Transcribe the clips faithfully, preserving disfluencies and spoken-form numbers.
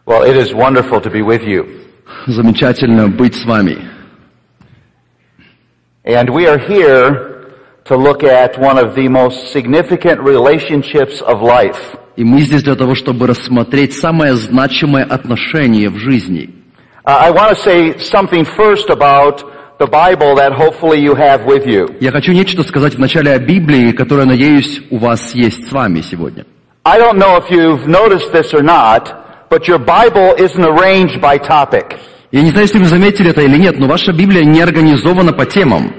Well, it is wonderful to be with you. Замечательно быть с вами. And we are here to look at one of the most significant relationships of life. И мы здесь для того, чтобы рассмотреть самое значимое отношение в жизни. Uh, I want to say something first about the Bible that hopefully you have with you. Я хочу нечто сказать вначале о Библии, которая, надеюсь, у вас есть с вами сегодня. I don't know if you've noticed this or not, but your Bible isn't arranged by topic. Я не знаю, если вы заметили это или нет, но ваша Библия не организована по темам.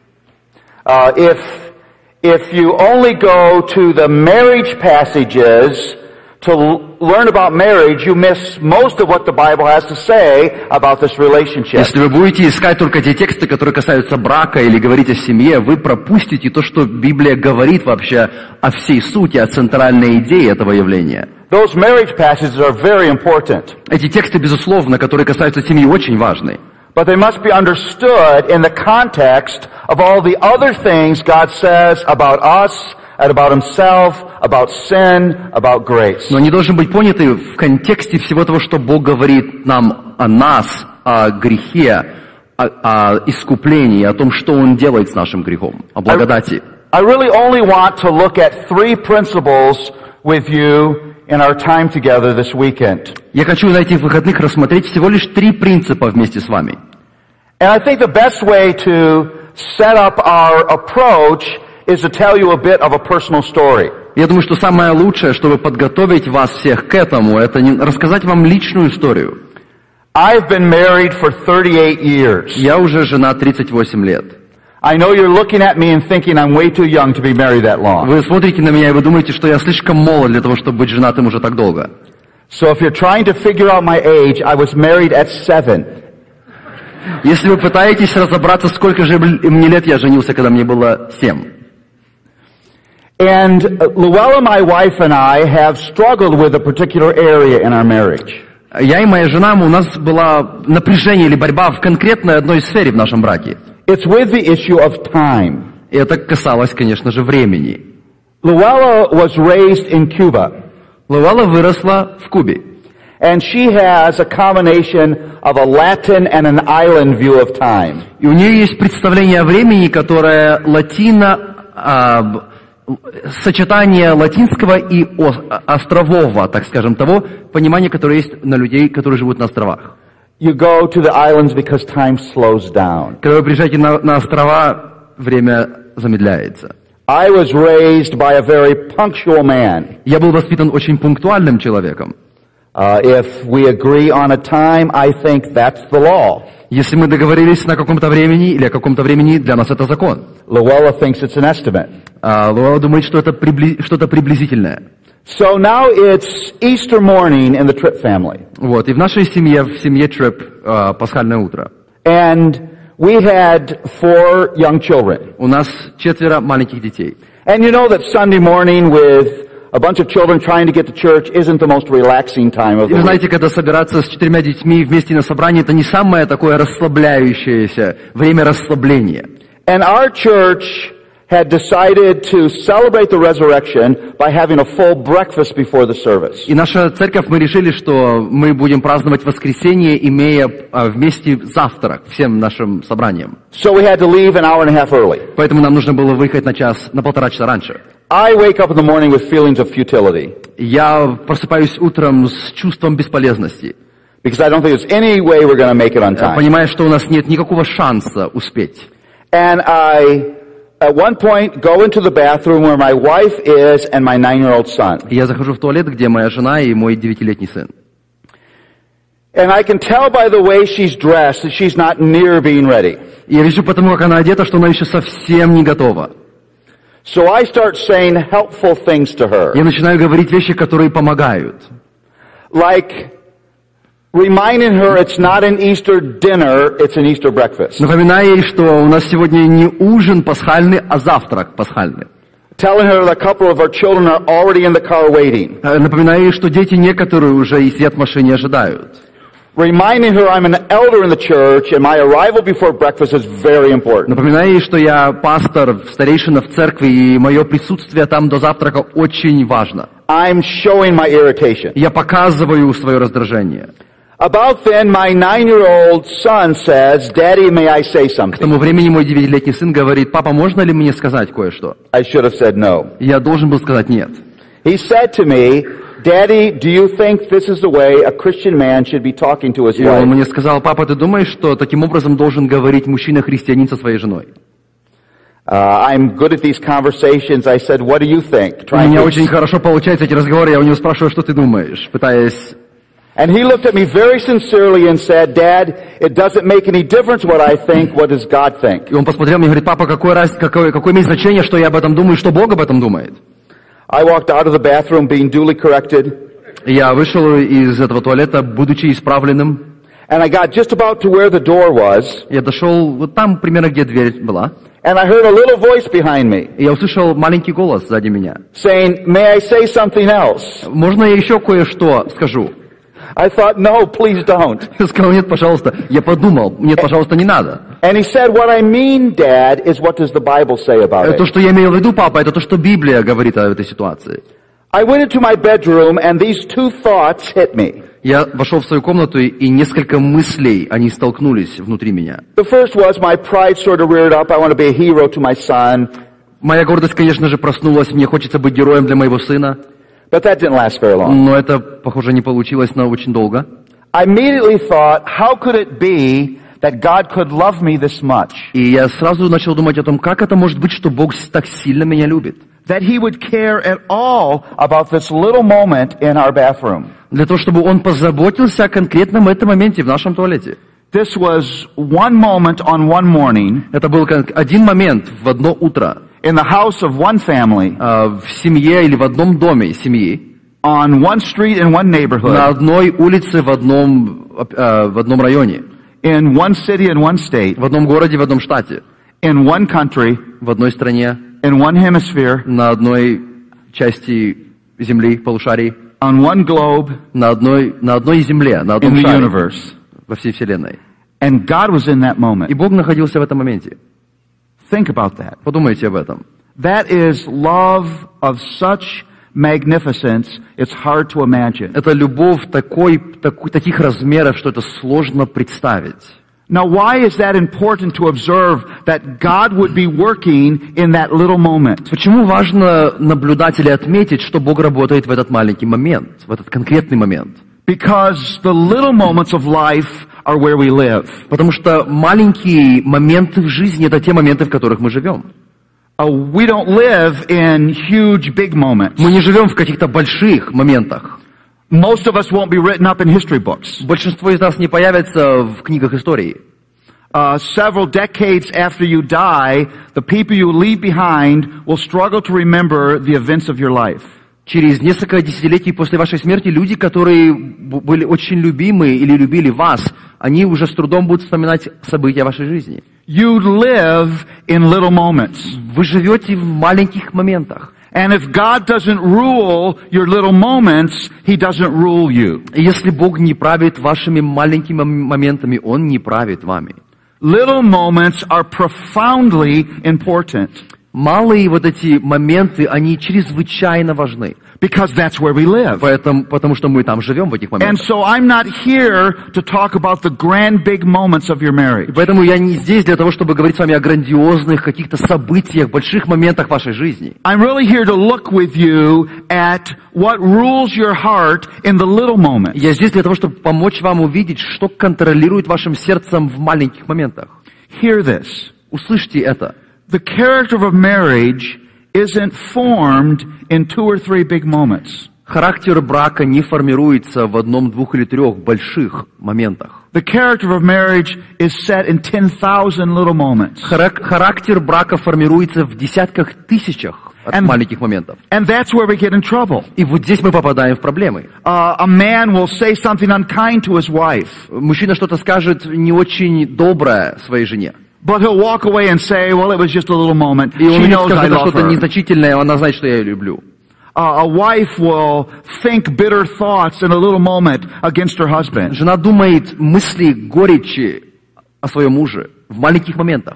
Uh, if, if you only go to the marriage passages to l- learn about marriage, you miss most of what the Bible has to say about this relationship. Если вы будете искать только те тексты, которые касаются брака или говорить о семье, вы пропустите то, что Библия говорит вообще о всей сути, о центральной идее этого явления. Those marriage passages are very important. Эти тексты, безусловно, которые касаются семьи, очень важны. But they must be understood in the context of all the other things God says about us and about Himself, about sin, about grace. Но они должны быть поняты в контексте всего того, что Бог говорит нам о нас, о грехе, о, о искуплении, о том, что Он делает с нашим грехом, о благодати. I really only want to look at three principles with you in our time together this weekend. Я хочу на этих выходных рассмотреть всего лишь три принципа вместе с вами. And I think the best way to set up our approach is to tell you a bit of a personal story. Я думаю, что самое лучшее, чтобы подготовить вас всех к этому, это не, рассказать вам личную историю. I've been married for thirty-eight years. Я уже женат тридцать восемь лет. I know you're looking at me and thinking I'm way too young to be married that long. Вы смотрите на меня и вы думаете, что я слишком молод для того, чтобы быть женатым уже так долго. So if you're trying to figure out my age, I was married at seven. Если вы пытаетесь разобраться, сколько же мне лет, я женился, когда мне было семь. And Luella, my wife, and I have struggled with a particular area in our marriage. Я и моя жена, у нас было напряжение или борьба в конкретной одной сфере в нашем браке. It's with the issue of time. И это касалось, конечно же, времени. Luella was raised in Cuba. Луэлла выросла в Кубе. And she has a combination of a Latin and an island view of time. И у нее есть представление о времени, которое латино, а, сочетание латинского и острового, так скажем, того понимания, которое есть на людей, которые живут на островах. You go to the islands because time slows down. Когда вы приезжаете на, на острова, время замедляется. I was raised by a very punctual man. Я был воспитан очень пунктуальным человеком. Uh, if we agree on a time, I think that's the law. Если мы договорились на каком-то времени или о каком-то времени, для нас это закон. Luella thinks it's an estimate. А Луэлла думает, что это прибли... что-то приблизительное. So now it's Easter morning in the Tripp family. Вот, и в нашей семье, в семье Tripp, uh, пасхальное утро. And we had four young children. У нас четверо маленьких детей. And you know that Sunday morning with a bunch of children trying to get to church isn't the most relaxing time of the И вы week. знаете, когда собираться с четырьмя детьми вместе на собрании, это не самое такое расслабляющееся время расслабления. And our church had decided to celebrate the resurrection by having a full breakfast before the service. И наша церковь, мы решили, что мы будем праздновать воскресенье, имея а, вместе завтрак всем нашим собраниям. So we had to leave an hour and a half early. Поэтому нам нужно было выехать на час, на полтора часа раньше. I wake up in the morning with feelings of futility. Я просыпаюсь утром с чувством бесполезности. Because I don't think there's any way we're going to make it on time. Понимая, что у нас нет никакого шанса успеть. And I, at one point, go into the bathroom where my wife is and my nine-year-old son. Я захожу в туалет, где моя жена и мой девятилетний сын. And I can tell by the way she's dressed that she's not near being ready. Я вижу потому, как она одета, что она еще совсем не готова. So I start saying helpful things to her. Я начинаю говорить вещи, которые помогают. Like reminding her it's not an Easter dinner, it's an Easter breakfast. Напоминая ей, что у нас сегодня не ужин пасхальный, а завтрак пасхальный. Telling her that a couple of our children are already in the car waiting. Напоминая ей, что дети некоторые уже и сидят в машине ожидают. Reminding her I'm an elder in the church and my arrival before breakfast is very important. Напоминая ей, что я пастор, старейшина в церкви, и мое присутствие там до завтрака очень важно. I'm showing my irritation. Я показываю свое раздражение. About then, my nine-year-old son says, Daddy, may I say К something? тому времени мой девятилетний сын говорит: папа, можно ли мне сказать кое-что? I should have said no. Я должен был сказать нет. He said to me, Daddy, do you think this is the way a Christian man should be talking to his И он wife? мне сказал: папа, ты думаешь, что таким образом должен говорить мужчина-христианин со своей женой? Uh, I'm good at these conversations. I said, what do you think? У Trying меня to- очень хорошо получаются эти разговоры, я у него спрашиваю, что ты думаешь, пытаясь... And he looked at me very sincerely and said, Dad, it doesn't make any difference what I think. What does God think? И он посмотрел мне и говорит: папа, какое, раз... какое, какое имеет значение, что я об этом думаю, что Бог об этом думает? I walked out of the bathroom being duly corrected, И я вышел из этого туалета, будучи исправленным. and I got just about to where the door was, Я дошел вот там, примерно где дверь была, and I heard a little voice behind me и я услышал маленький голос сзади меня. saying, may I say something else? Можно я еще кое-что скажу? I thought, no, please don't. Я сказал: нет, пожалуйста. Я подумал: нет, пожалуйста, не надо. And he said, what I mean, Dad, is what does the Bible say about То, it? что я имел в виду, папа, это то, что Библия говорит о этой ситуации. I went into my bedroom, and these two thoughts hit me. Я вошел в свою комнату, и несколько мыслей, они столкнулись внутри меня. The first was my pride sort of reared up. I want to be a hero to my son. Моя гордость, конечно же, проснулась, мне хочется быть героем для моего сына, But that didn't last very long. но это, похоже, не получилось на очень долго. I immediately thought, how could it be that God could love me this much? И я сразу начал думать о том, как это может быть, что Бог так сильно меня любит. That He would care at all about this little moment in our bathroom. Для того, чтобы Он позаботился о конкретном этом моменте в нашем туалете. This was one moment on one morning Это был как один момент в одно утро in the house of one family, э, в семье или в одном доме семьи, on one street in one на neighborhood, одной улице в одном, э, в одном районе, in one city in one state, в одном городе, в одном штате, in one country, в одной стране, in one hemisphere, на одной части земли, полушарии, on one globe, на одной, на одной земле, на in одном the шаре, universe. во всей вселенной. And God was in that И moment. Бог находился в этом моменте. Think about that. Подумайте об этом. That is love of such magnificence, it's hard to imagine. Это любовь такой, такой, таких размеров, что это сложно представить. Now, why is that important to observe that God would be working in that little moment? Почему важно наблюдать или отметить, что Бог работает в этот маленький момент, в этот конкретный момент? Because the little moments of life are where we live. Потому что маленькие моменты в жизни — это те моменты, в которых мы живем. Uh, we don't live in huge, big moments. Мы не живем в каких-то больших моментах. Most of us won't be written up in history books. Большинство из нас не появятся в книгах истории. Uh, several decades after you die, the people you leave behind will struggle to remember the events of your life. Через несколько десятилетий после вашей смерти люди, которые б- были очень любимы или любили вас, они уже с трудом будут вспоминать события вашей жизни. You live in little moments. Вы живете в маленьких моментах. And if God doesn't rule your little moments, He doesn't rule you. И если Бог не правит вашими маленькими моментами, Он не правит вами. Little moments are profoundly important Малые вот эти моменты, они чрезвычайно важны. because that's where we live. Поэтому, потому что мы там живем в этих And моментах. so I'm not here to talk about the grand big moments of your И marriage. поэтому я не здесь для того, чтобы говорить с вами о грандиозных каких-то событиях, больших моментах вашей жизни. I'm really here to look with you at what rules your heart in the little moments. Я здесь для того, чтобы помочь вам увидеть, что контролирует вашим сердцем в маленьких моментах. Hear this. Услышьте это. The character of a marriage isn't formed in two or three big moments. Характер брака не формируется в одном, двух или трех больших моментах. The character of marriage is set in ten thousand little moments. Харак- Характер брака формируется в десятках тысячах от And- маленьких моментов. And that's where we get in trouble. И вот здесь мы попадаем в проблемы. Uh, a man will say something unkind to his wife, Мужчина что-то скажет не очень доброе своей жене. but he'll walk away and say, well, it was just a little moment. И он She увидит, knows I скажет, это love что-то her. незначительное, она знает, что я ее люблю. Uh, a wife will think bitter thoughts in a little moment against her husband. Жена думает мысли горечи о своем муже в маленьких моментах.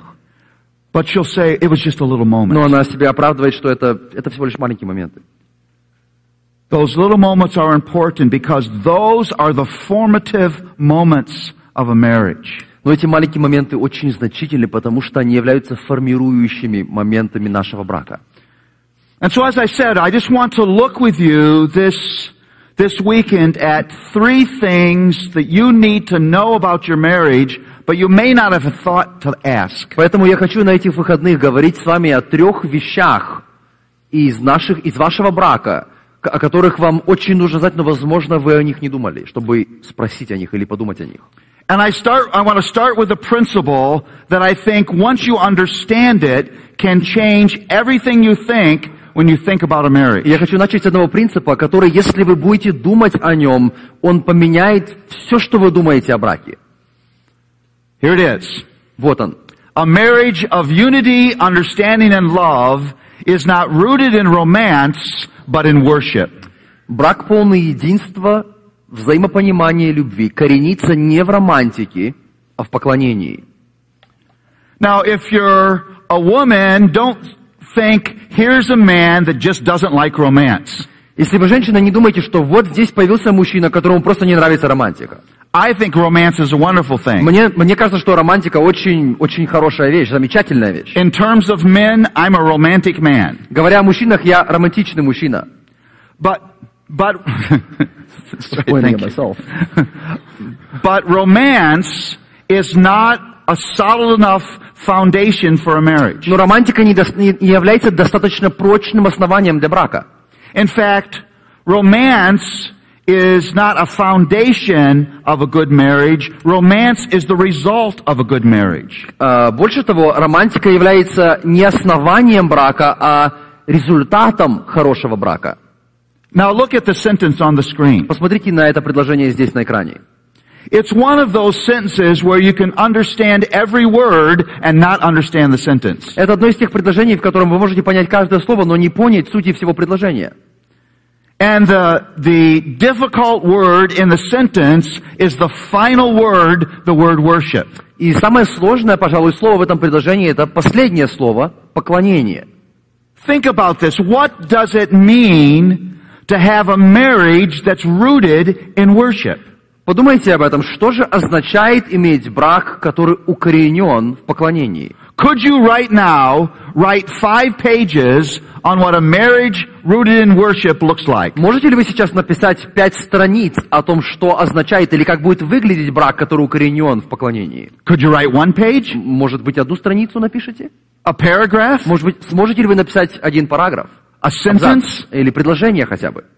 But she'll say, it was just a little Но moment. она себя оправдывает, что это, это всего лишь маленькие моменты. Those little moments are important because those are the formative moments of a marriage. Но эти маленькие моменты очень значительны, потому что они являются формирующими моментами нашего брака. And so, as I said, I just want to look with you this, this weekend at three things that you need to know about your marriage, but you may not have thought to ask. Поэтому я хочу на этих выходных говорить с вами о трех вещах из наших, из вашего брака, о которых вам очень нужно знать, но, возможно, вы о них не думали, чтобы спросить о них или подумать о них. And I start, I want to start with a principle that I think once you understand it can change everything you think when you think about a marriage. Я хочу начать с одного принципа, который, если вы будете думать о нем, он поменяет все, что вы думаете о браке. Here it is. Вот он. A marriage of unity, understanding, and love is not rooted in romance, but in worship. Брак полный единства, взаимопонимания и любви коренится не в романтике, а в поклонении. Now, if you're a woman, don't think, here's a man that just doesn't like romance. Если вы женщина, не думайте, что вот здесь появился мужчина, которому просто не нравится романтика. I think romance is a wonderful thing. Мне, мне кажется, что романтика очень, очень хорошая вещь, замечательная вещь. In terms of men, I'm a romantic man. Говоря о мужчинах, я романтичный мужчина. But, but, Pointing at myself. But romance is not a solid enough foundation for a marriage. Но романтика не, до, не является достаточно прочным основанием для брака. In fact, romance is not a foundation of a good marriage. Romance is the result of a good marriage. Uh, больше того, романтика является не основанием брака, а результатом хорошего брака. Now look at the sentence on the screen. Посмотрите на это предложение здесь на экране. It's one of those sentences where you can understand every word and not understand the sentence. Это одно из тех предложений, в котором вы можете понять каждое слово, но не понять сути всего предложения. And the, the difficult word in the sentence is the final word, the word worship. И самое сложное, пожалуй, слово в этом предложении — это последнее слово — поклонение. Think about this. What does it mean to have a marriage that's rooted in worship? Подумайте об этом. Что же означает иметь брак, который укоренен в поклонении? Could you right now write five pages on what a marriage rooted in worship looks like? Можете ли вы сейчас написать пять страниц о том, что означает или как будет выглядеть брак, который укоренен в поклонении? Could you write one page? Может быть, одну страницу напишите? A paragraph? Может быть, сможете ли вы написать один параграф? A sentence? Или предложение хотя бы?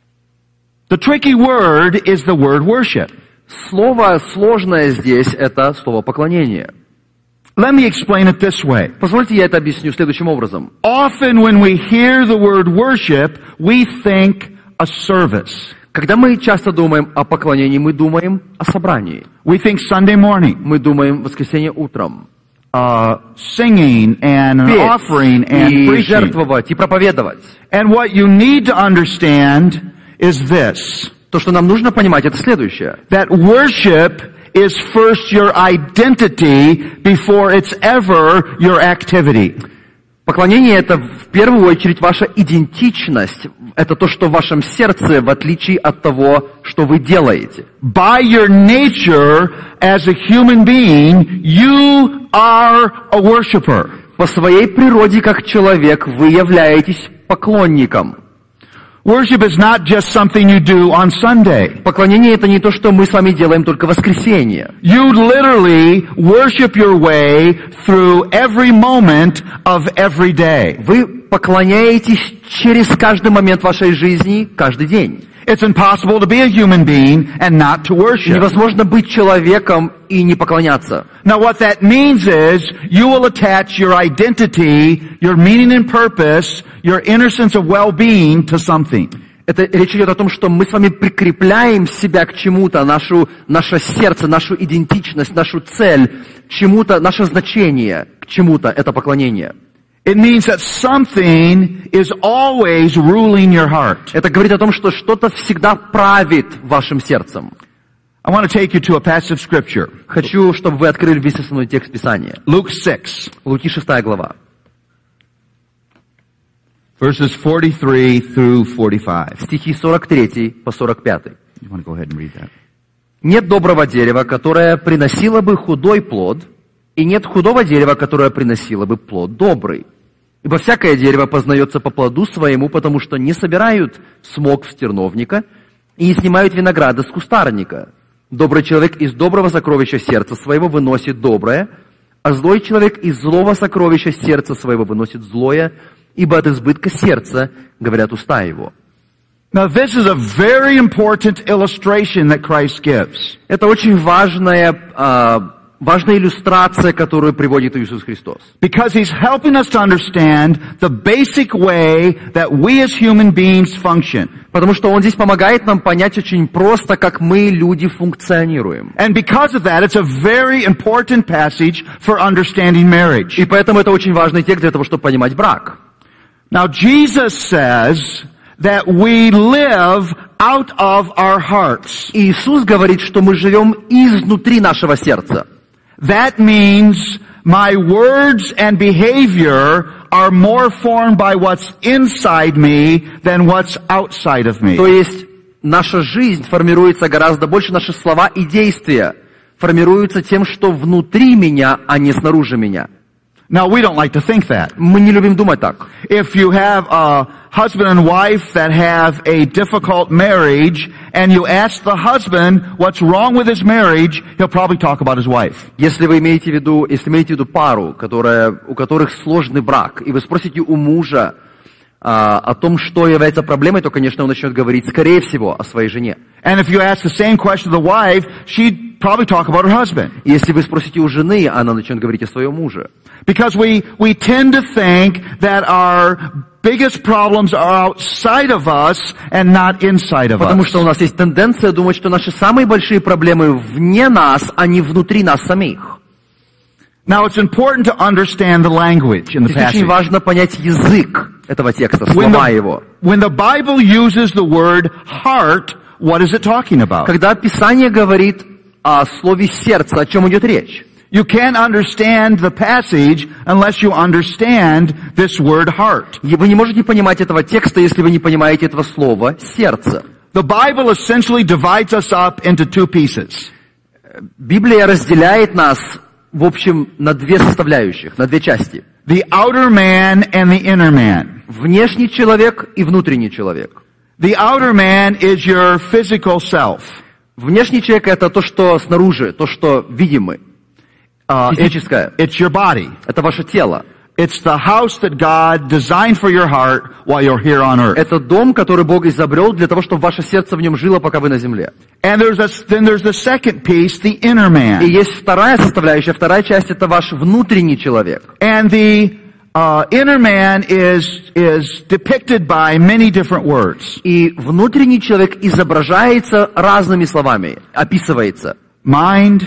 The tricky word is the word worship. Слово сложное здесь — это слово поклонение. Let me explain it this way. Позвольте я это объясню следующим образом. Often when we hear the word worship, we think a service. Когда мы часто думаем о поклонении, мы думаем о собрании. We think Sunday morning. Мы думаем воскресенье утром. Uh, singing and an offering and и preaching. жертвовать, и проповедовать. And what you need to understand is this. То, что нам нужно понимать, это следующее. That worship is first your identity before it's ever your activity. Поклонение — это в первую очередь ваша идентичность. Это то, что в вашем сердце, в отличие от того, что вы делаете. By your nature as a human being, you are a worshiper. По своей природе, как человек, вы являетесь поклонником. Worship is not just something you do on Sunday. Поклонение — это не то, что мы с вами делаем только в воскресенье. You literally worship your way through every moment of every day. Вы поклоняетесь через каждый момент вашей жизни, каждый день. It's impossible to be a human being and not to worship. Невозможно быть человеком и не поклоняться. Now what that means is you will attach your identity, your meaning and purpose, your inner sense of well-being to something. Это речь идет о том, что мы с вами прикрепляем себя к чему-то, нашу, наше сердце, нашу идентичность, нашу цель, чему-то, наше значение к чему-то, это поклонение. It means that something is always ruling your heart. Это говорит о том, что что-то всегда правит вашим сердцем. I want to take you to a passage of scripture. Хочу, чтобы вы открыли вместе со мной текст Писания. Luke six. Луки шестая глава. verses forty-three through forty-five. Стихи сорок три по сорок пять. You want to go ahead and read that? «Нет доброго дерева, которое приносило бы худой плод, и нет худого дерева, которое приносило бы плод добрый. Ибо всякое дерево познается по плоду своему, потому что не собирают смок с терновника и не снимают винограда с кустарника. Добрый человек из доброго сокровища сердца своего выносит доброе, а злой человек из злого сокровища сердца своего выносит злое, ибо от избытка сердца говорят уста его». Now this is a very important illustration that Christ gives. Это очень важная, а, важная иллюстрация, которую приводит Иисус Христос. Because he's helping us to understand the basic way that we as human beings function. Потому что Он здесь помогает нам понять очень просто, как мы, люди, функционируем. And because of that, it's a very important passage for understanding marriage. И поэтому это очень важный текст для того, чтобы понимать брак. Now Jesus says that we live out of our hearts. И Иисус говорит, что мы живем изнутри нашего сердца. That means my words and behavior are more formed by what's inside me than what's outside of me. То есть наша жизнь формируется гораздо больше, наши слова и действия формируются тем, что внутри меня, а не снаружи меня. Now, we don't like to think that. Мы не любим думать так. If you have a husband and wife that have a difficult marriage, and you ask the husband what's wrong with his marriage, he'll probably talk about his wife. Если вы имеете в виду, если имеете в виду пару, которая, у которых сложный брак, и вы спросите у мужа а, о том, что является проблемой, то, конечно, он начнет говорить, скорее всего, о своей жене. And if you ask the same question to the wife, she'd probably talk about her husband. Если вы спросите у жены, она начнет говорить о своем муже. Because we, we tend to think that our biggest problems are outside of us and not inside of us. Потому что у нас есть тенденция думать, что наши самые большие проблемы вне нас, а не внутри нас самих. Now it's important to understand the language in the Здесь очень passage. важно понять язык этого текста, When слова the, его. when the Bible uses the word heart, what is it talking about? Когда Писание говорит о слове сердце, о чем идет речь? You can't understand the passage unless you understand this word heart. И вы не можете понимать этого текста, если вы не понимаете этого слова сердце. The Bible essentially divides us up into two pieces. Библия разделяет нас, в общем, на две составляющих, на две части. The outer man and the inner man. Внешний человек и внутренний человек. The outer man is your physical self. Внешний человек — это то, что снаружи, то, что видим мы. Uh, Физическое. It's your body. Это ваше тело. It's the house that God designed for your heart while you're here on earth. Это дом, который Бог изобрел для того, чтобы ваше сердце в нем жило, пока вы на земле. And there's a, then there's the second piece, the inner man. И есть вторая составляющая, вторая часть — это ваш внутренний человек. And the uh, inner man is is depicted by many different words. И внутренний человек изображается разными словами, описывается. Mind,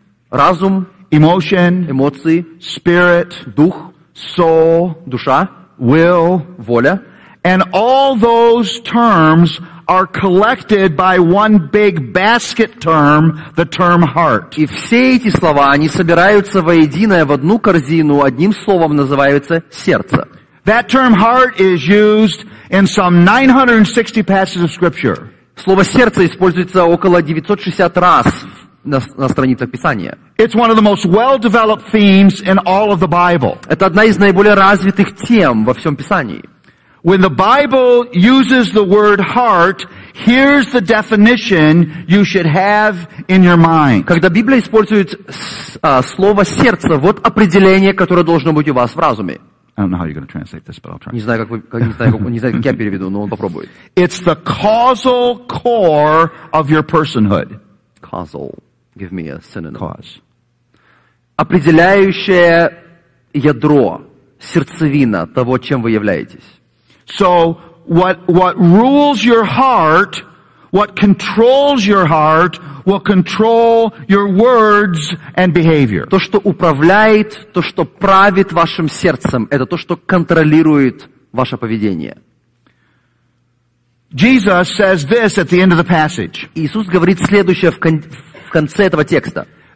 Разум, emotion, эмоции, spirit, дух, soul, душа, will, воля. and all those terms are collected by one big basket term, the term heart. И все эти слова, они собираются воедино в одну корзину, одним словом называется сердце. That term heart is used in some nine hundred sixty passages of Scripture. Слово сердце используется около девятьсот шестьдесят раз на, на страницах Писания. It's one of the most well-developed themes in all of the Bible. Это одна из наиболее развитых тем во всем Писании. When the Bible uses the word heart, here's the definition you should have in your mind. Когда Библия использует с, а, слово сердце, вот определение, которое должно быть у вас в разуме. I don't know how you're going to translate this, but I'll try. Не знаю, как вы, как, не знаю, как, не знаю, как я переведу, но он попробует. It's the causal core of your personhood. Causal. Give me a synonym. Cause. Определяющее ядро, сердцевина того, чем вы являетесь. So what what rules your heart, what controls your heart, will control your words and behavior. То, что управляет, то, что правит вашим сердцем, это то, что контролирует ваше поведение. Jesus says this at the end of the passage. Иисус говорит следующее в, кон- в конце этого текста.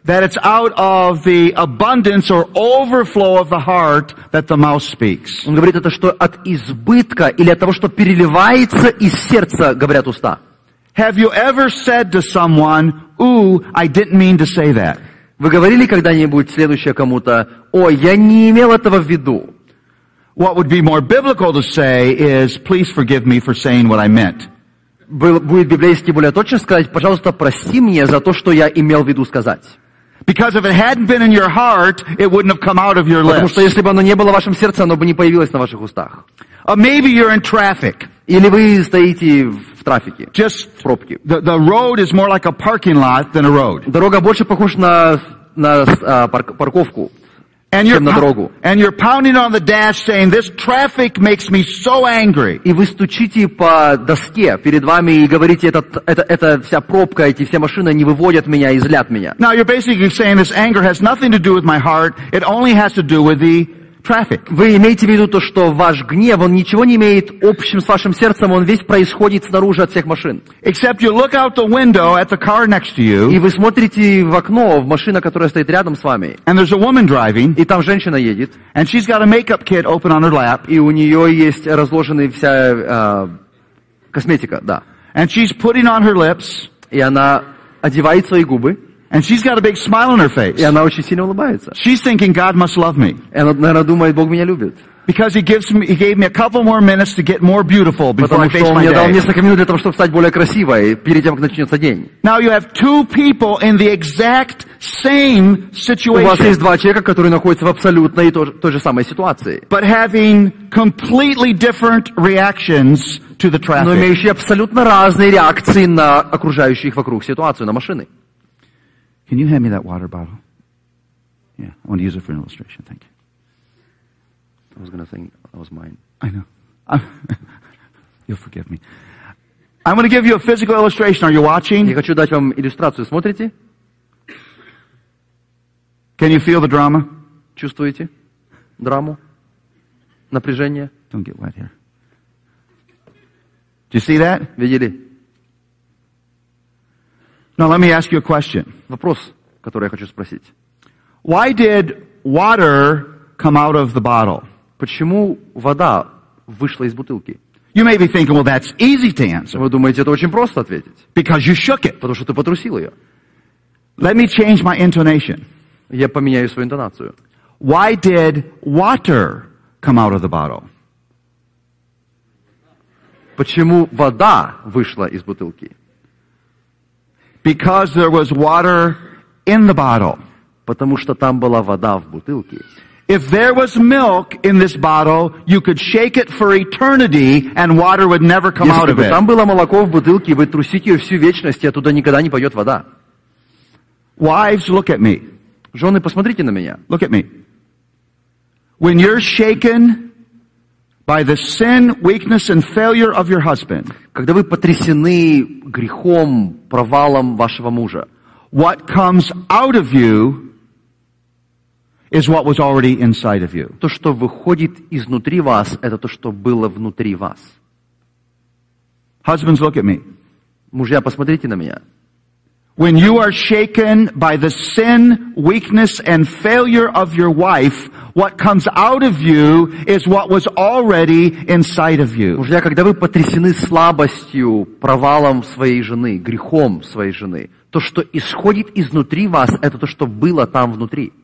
that it's out of the abundance or overflow of the heart that the mouth speaks. Он говорит это, что от избытка или от того, что переливается из сердца, говорят уста. Have you ever said to someone, ooh, I didn't mean to say that? Вы говорили когда-нибудь следующее кому-то: «Ой, я не имел этого в виду». What would be more biblical to say is, please forgive me for saying what I meant. Будет библейски более точно сказать: «Пожалуйста, прости меня за то, что я имел в виду сказать». Because if it hadn't been in your heart, it wouldn't have come out of your Потому lips. что если бы оно не было в вашем сердце, оно бы не появилось на ваших устах. Or maybe you're in traffic. Или вы стоите в трафике, Just в пробке. the, the road is more like a parking lot than a road. Дорога больше похожа на, на а, парк, парковку, And you're, чем на дорогу. and you're pounding on the dash saying, this traffic makes me so angry. И вы стучите по доске перед вами и говорите: это, это, это вся пробка, эти все машины не выводят меня и злят меня. Now you're basically saying this anger has nothing to do with my heart. It only has to do with the traffic. Вы имеете в виду то, что ваш гнев, он ничего не имеет общим с вашим сердцем, он весь происходит снаружи от всех машин. Except you look out the window at the car next to И you, вы смотрите в окно, в машину, которая стоит рядом с вами, and there's a woman driving, и там женщина едет, and she's got a makeup kit open on her lap, и у нее есть разложенная вся э, косметика, да. and she's putting on her lips, И она одевает свои губы, and she's got a big smile on her face. и она очень сильно улыбается. She's thinking God must love me. И она, наверное, думает: Бог меня любит. Because he gives me, he gave me a couple more minutes to get more beautiful before I Потому face что он my мне дал day. несколько минут для того, чтобы стать более красивой перед тем, как начнется день. Now you have two people in the exact same У вас есть situation, два человека, которые находятся в абсолютно той, той же самой ситуации, but having completely different reactions to the но traffic. имеющие абсолютно разные реакции на окружающую их вокруг ситуацию, на машины. Can you hand me that water bottle? Yeah, I want to use it for an illustration. Thank you. I was gonna think that was mine. I know. I'm You'll forgive me. I'm going to give you a physical illustration. Are you Я watching? хочу дать вам иллюстрацию. Смотрите? Can you feel the drama? Чувствуете драму? Напряжение? Don't get wet here. Do you see that? Видели? Now let me ask you a question. Вопрос, который я хочу спросить. Why did water come out of the bottle? Почему вода вышла из бутылки? You may be thinking, well, that's easy to answer Вы думаете, это очень просто ответить? because you shook it. Потому что ты потрусил ее. Let me change my intonation. Я поменяю свою интонацию. Why did water come out of the bottle? Почему вода вышла из бутылки? Because there was water in the bottle. Потому что там была вода в бутылке. If there was milk in this bottle, you could shake it for eternity and water would never come out Если of бы it. там было молоко в бутылке, вы трусите ее всю вечность, и оттуда никогда не пойдет вода. Wives, look at me. Жены, посмотрите на меня. Look at me. When you're shaken by the sin, weakness, and failure of your husband, Когда вы потрясены грехом, провалом вашего мужа, what comes out of you is what was already inside of you. то, что выходит изнутри вас, это то, что было внутри вас. Husbands, look at me. Мужья, посмотрите на меня. When you are shaken by the sin, weakness, and failure of your wife, what comes out of you is what was already inside of you. Мужья, когда вы потрясены слабостью, провалом своей жены, грехом своей жены, то, что исходит изнутри вас, это то, что было там внутри.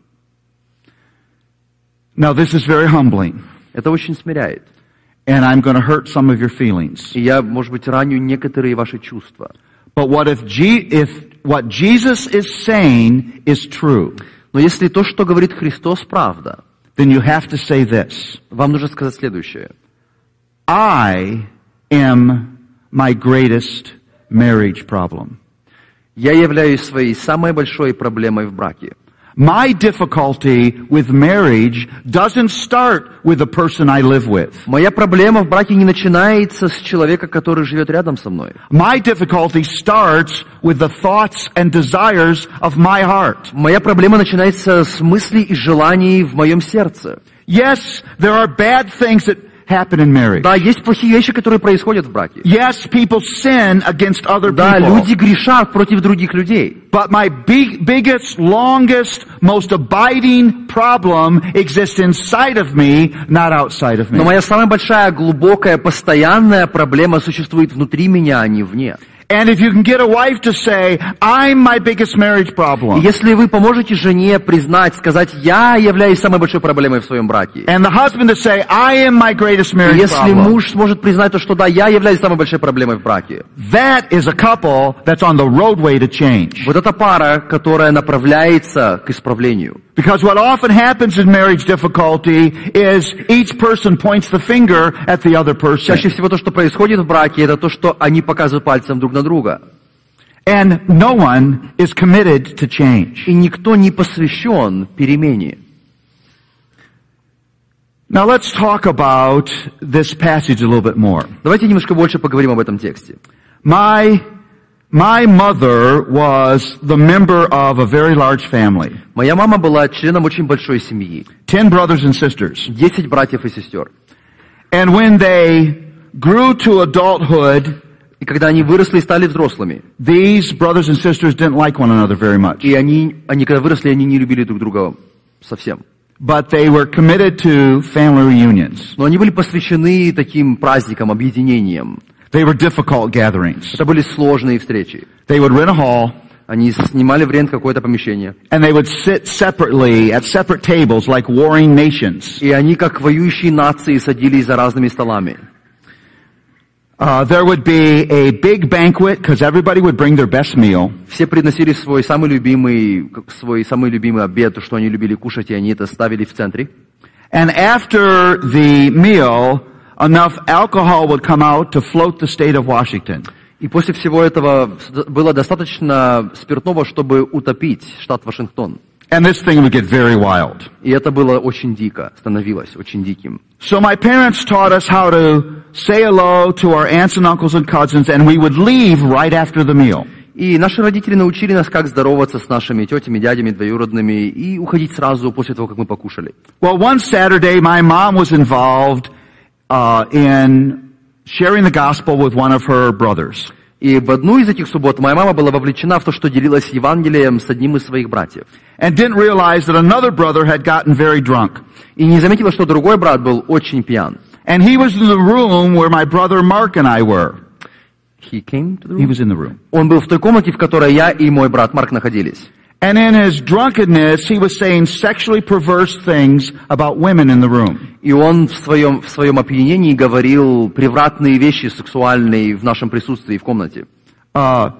Now this is very humbling, Это очень смиряет. and I'm going to hurt some of your feelings. И я, может быть, раню некоторые ваши чувства. But what if, G- if what Jesus is saying is true, Но если то, что говорит Христос, правда, then you have to say this. вам нужно сказать следующее. I am my greatest marriage problem. Я являюсь своей самой большой проблемой в браке. My difficulty with marriage doesn't start with the person I live with. Моя проблема в браке не начинается с человека, который живет рядом со мной. My difficulty starts with the thoughts and desires of my heart. Моя проблема начинается с мыслей и желаний в моем сердце. Yes, there are bad things that happen in marriage. Да, есть плохие вещи, которые происходят в браке. Yes, people sin against other Да, people. люди грешат против других людей. But my big, biggest, longest, most abiding problem exists inside of me, not outside of me. Но моя самая большая, глубокая, постоянная проблема существует внутри меня, а не вне. And if you can get a wife to say, I'm my biggest marriage И problem. если вы поможете жене признать, сказать, я являюсь самой большой проблемой в своем браке. And the husband to say, I am my greatest И marriage если problem. муж сможет признать то, что да, я являюсь самой большой проблемой в браке. That is a couple that's on the roadway to change. Вот эта пара, которая направляется к исправлению. Because what often happens in marriage difficulty is each person points the finger at the other person. Чаще всего то, что происходит в браке, это то, что они показывают пальцем друг на друга. And no one is committed to change. И никто не посвящен перемене. Now let's talk about this passage a little bit more. Давайте немножко больше поговорим об этом тексте. My My mother was the member of a very large family. Моя мама была членом очень большой семьи. Ten brothers and sisters. Десять братьев и сестер. And when they grew to adulthood, И когда они выросли и стали взрослыми, these brothers and sisters didn't like one another very much. и они, они когда выросли, они не любили друг друга совсем. But they were committed to family reunions. Но они были посвящены таким праздникам, объединениям. They were difficult gatherings. Это были сложные встречи. They would rent a hall, Они снимали в рент какое-то помещение. and they would sit separately at separate tables like warring nations. И они, как воюющие нации, садились за разными столами. Uh, there would be a big banquet because everybody would bring their best meal. Все приносили свой самый любимый, свой самый любимый обед, то, что они любили кушать, и они это ставили в центре. And after the meal, enough alcohol would come out to float the state of Washington. И после всего этого было достаточно спиртного, чтобы утопить штат Вашингтон. And this thing would get very wild. И это было очень дико, становилось очень диким. So my parents taught us how to say hello to our aunts and uncles and cousins, and we would leave right after the meal. И наши родители научили нас, как здороваться с нашими тетями, дядями, двоюродными, и уходить сразу после того, как мы покушали. Well, one Saturday, my mom was involved uh, in sharing the gospel with one of her brothers. И в одну из этих суббот моя мама была вовлечена в то, что делилась Евангелием с одним из своих братьев. And didn't realize that another brother had gotten very drunk. И не заметила, что другой брат был очень пьян. And he was in the room where my brother Mark and I were. He came to the room? He was in the room. Он был в той комнате, в которой я и мой брат Марк находились. And in his drunkenness, he was saying sexually perverse things about women in the room. И он в своем, в своем опьянении говорил превратные вещи сексуальные в нашем присутствии в комнате. Uh,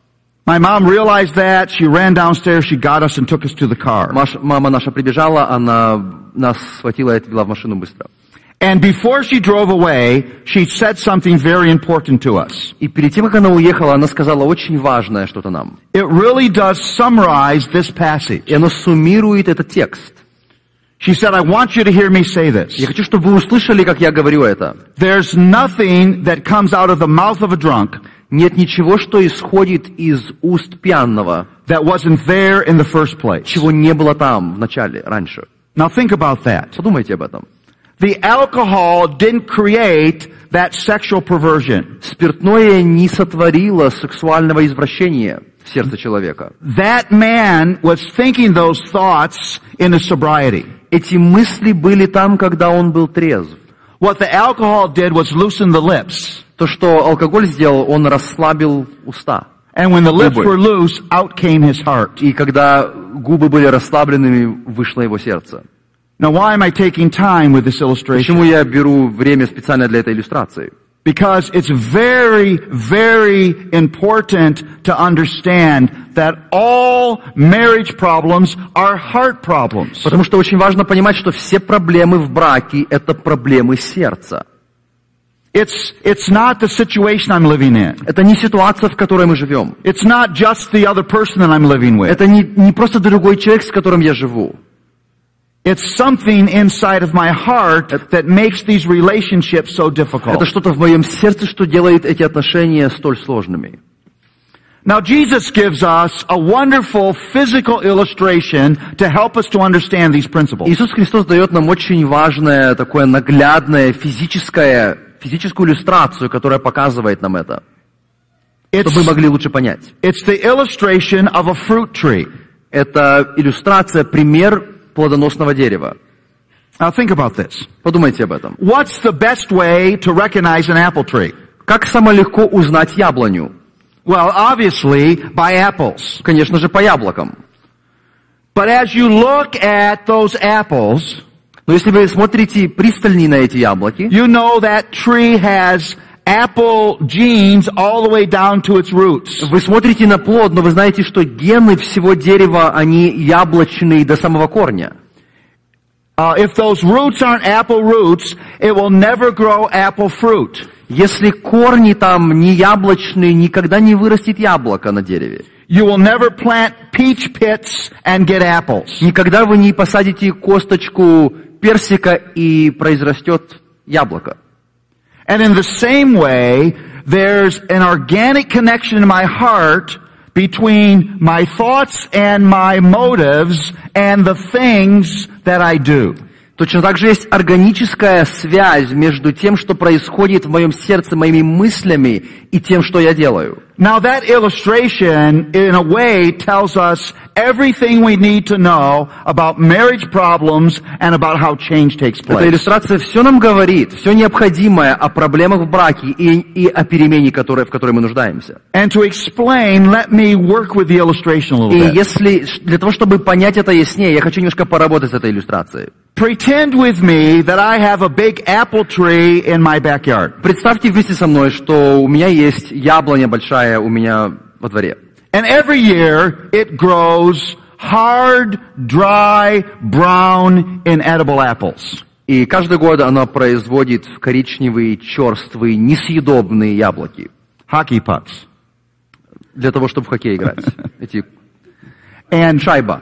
my mom realized that. She ran downstairs. She got us and took us to the car. Маш, мама наша прибежала, она нас схватила и отвела в машину быстро. And before she drove away, she said something very important to us. И перед тем, как она уехала, она сказала очень важное что-то нам. It really does summarize this passage. И оно суммирует этот текст. She said, I want you to hear me say this. Я хочу, чтобы вы услышали, как я говорю это. There's nothing that comes out of the mouth of a drunk Нет ничего, что исходит из уст пьяного, that wasn't there in the first place. чего не было там в начале, раньше. Now think about that. Подумайте об этом. The alcohol didn't create that sexual perversion. Спиртное не сотворило сексуального извращения в сердце человека. That man was thinking those thoughts in his sobriety. Эти мысли были там, когда он был трезв. What the alcohol did was loosen the lips. То, что алкоголь сделал, он расслабил уста. And when the lips Губы. were loose, out came his heart. И когда губы были расслабленными, вышло его сердце. Now why am I taking time with this illustration? Почему я беру время специально для этой иллюстрации? Because it's very, very important to understand that all marriage problems are heart problems. Потому что очень важно понимать, что все проблемы в браке – это проблемы сердца. It's, it's not the situation I'm living in. Это не ситуация, в которой мы живем. It's not just the other person that I'm living with. Это не, не просто другой человек, с которым я живу. It's something inside of my heart that makes these relationships so difficult. Это что-то в моем сердце, что делает эти отношения столь сложными. Now Jesus gives us a wonderful physical illustration to help us to understand these principles. Иисус Христос дает нам очень важное, такое наглядное физическое, физическую иллюстрацию, которая показывает нам это, It's, чтобы мы могли лучше понять. it's the illustration of a fruit tree. Это иллюстрация, пример плодоносного дерева. Now think about this. Подумайте об этом. What's the best way to recognize an apple tree? Как самое легко узнать яблоню? Well, obviously, by apples. Конечно же, по яблокам. But as you look at those apples, Но если вы смотрите пристальнее на эти яблоки, you know that tree has apple genes all the way down to its roots. вы смотрите на плод, но вы знаете, что гены всего дерева, они яблочные до самого корня. Uh, if those roots aren't apple roots, it will never grow apple fruit. Если корни там не яблочные, никогда не вырастет яблоко на дереве. You will never plant peach pits and get apples. Никогда вы не посадите косточку персика и произрастет яблоко. And in the same way, there's an organic connection in my heart between my thoughts and my motives and the things that I do. Точно так же есть органическая связь между тем, что происходит в моем сердце, моими мыслями и тем, что я делаю. Now that illustration, in a way, tells us everything we need to know about marriage problems and about how change takes Эта place. иллюстрация все нам говорит, все необходимое о проблемах в браке и, и о перемене, которой, в которой мы нуждаемся. And to explain, let me work with the illustration a little И bit. если, для того, чтобы понять это яснее, я хочу немножко поработать с этой иллюстрацией. Pretend with me that I have a big apple tree in my backyard. Представьте вместе со мной, что у меня есть яблоня большая у меня во дворе. And every year it grows hard, dry, brown, inedible apples. И каждый год она производит коричневые, черствые, несъедобные яблоки. Hockey pucks. Для того, чтобы в хоккей играть. Эти And, шайба.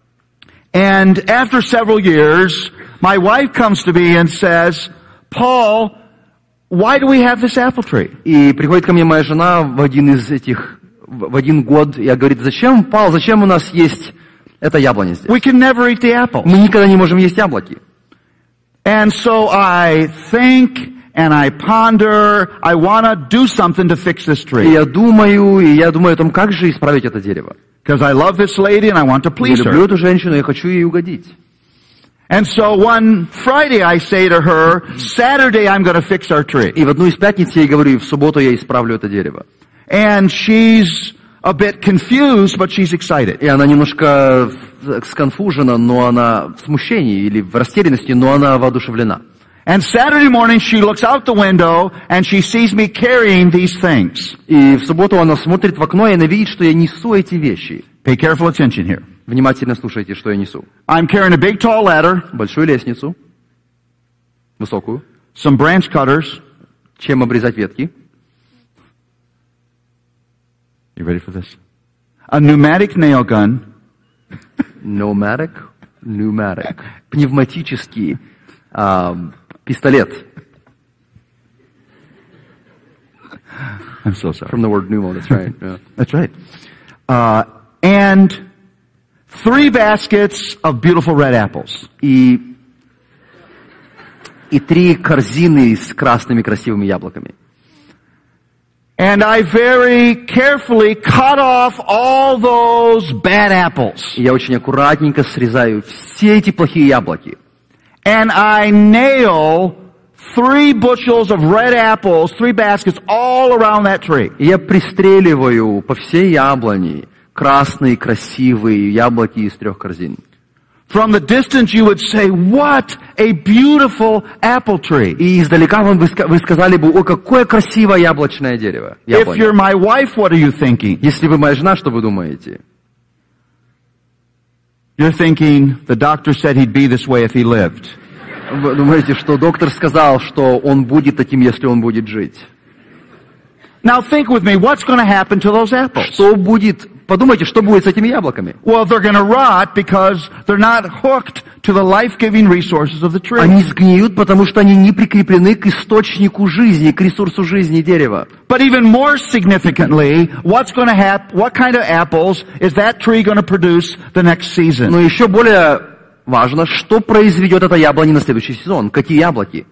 and after several years, my wife comes to me and says, Paul, why do we have this apple tree? И приходит ко мне моя жена в один из этих, в один год, и говорит: зачем, Павел, зачем у нас есть эта яблоня здесь? We can never eat the apples. Мы никогда не можем есть яблоки. And so I think and I ponder, I want to do something to fix this И tree. я думаю, и я думаю о том, как же исправить это дерево. Because I love this lady and I want to Я please люблю her. эту женщину, я хочу ей угодить. And so one Friday I say to her, Saturday I'm going to fix our tree. И в одну из пятниц я ей говорю, и в субботу я исправлю это дерево. And she's a bit confused, but she's excited. И она немножко сконфужена, но она в смущении или в растерянности, но она воодушевлена. And Saturday morning she looks out the window and she sees me carrying these things. И в субботу она смотрит в окно, и она видит, что я несу эти вещи. Pay careful attention here. Внимательно слушайте, что я несу. I'm carrying a big tall ladder, Большую лестницу, высокую, some branch cutters. чем обрезать ветки. You ready for this? A pneumatic nail gun. Pneumatic, pneumatic, пневматический а, пистолет. I'm so sorry. From the word pneumo, that's right. Yeah. That's right. Uh, and three baskets of beautiful red apples. И, и три корзины с красными красивыми яблоками. And I very carefully cut off all those bad apples. И я очень аккуратненько срезаю все эти плохие яблоки. And I nail three bushels of red apples, three baskets, all around that tree. И я пристреливаю по всей яблони красные красивые яблоки из трех корзин. From the distance you would say, what a beautiful apple tree. И издалека вам вы, ска- вы сказали бы: о, какое красивое яблочное дерево. If яблоня. you're my wife, what are you thinking? Если вы моя жена, что вы думаете? You're thinking, the doctor said he'd be this way if he lived. Вы думаете, что доктор сказал, что он будет таким, если он будет жить? Now think with me, what's going to happen to those apples? Что будет подумайте, что будет с этими яблоками. Well, they're going to rot because they're not hooked to the life-giving resources of the tree. Они сгниют, потому что они не прикреплены к источнику жизни, к ресурсу жизни дерева. But even more significantly, what's going to happen? What kind of apples is that tree going to produce the next season? Но еще более важно, что произведет эта яблоня на следующий сезон. Какие яблоки?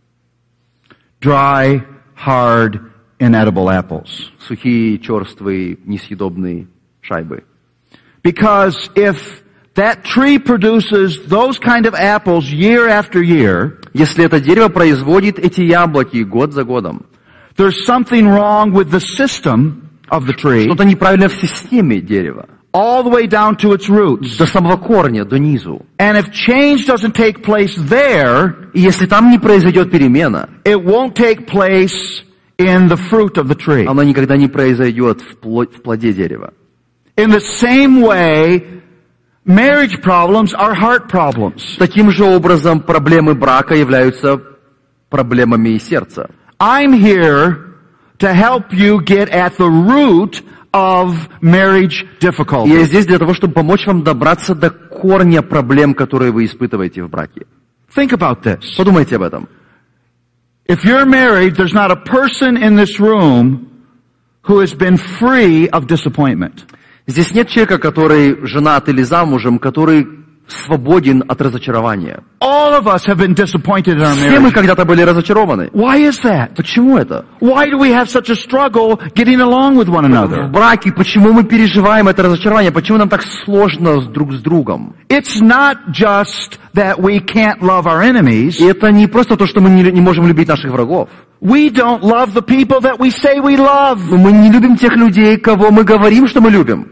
Dry, hard, inedible apples. Сухие, черствые, несъедобные шайбы. Because if that tree produces those kind of apples year after year, если это дерево производит эти яблоки год за годом, there's something wrong with the system of the tree, что-то неправильно в системе дерева, all the way down to its roots. До самого корня, до низу. And if change doesn't take place there, и если там не произойдет перемена, it won't take place in the fruit of the tree. Она никогда не произойдет в, плод, в плоде дерева. In the same way, marriage problems are heart problems. Таким же образом, проблемы брака являются проблемами сердца. I'm here to help you get at the root of marriage difficulties. Я здесь для того, чтобы помочь вам добраться до корня проблем, которые вы испытываете в браке. Think about this. Подумайте об этом. If you're married, there's not a person in this room who has been free of disappointment. Здесь нет человека, который женат или замужем, который свободен от разочарования. All of us have been disappointed in our Все мы marriage. когда-то были разочарованы. Why is that? Почему это? Why do we have such a struggle getting along with one В another? браке почему мы переживаем это разочарование? Почему нам так сложно с друг с другом? It's not just that we can't love our enemies. И это не просто то, что мы не, не можем любить наших врагов. We don't love the people that we say we love. Но мы не любим тех людей, кого мы говорим, что мы любим.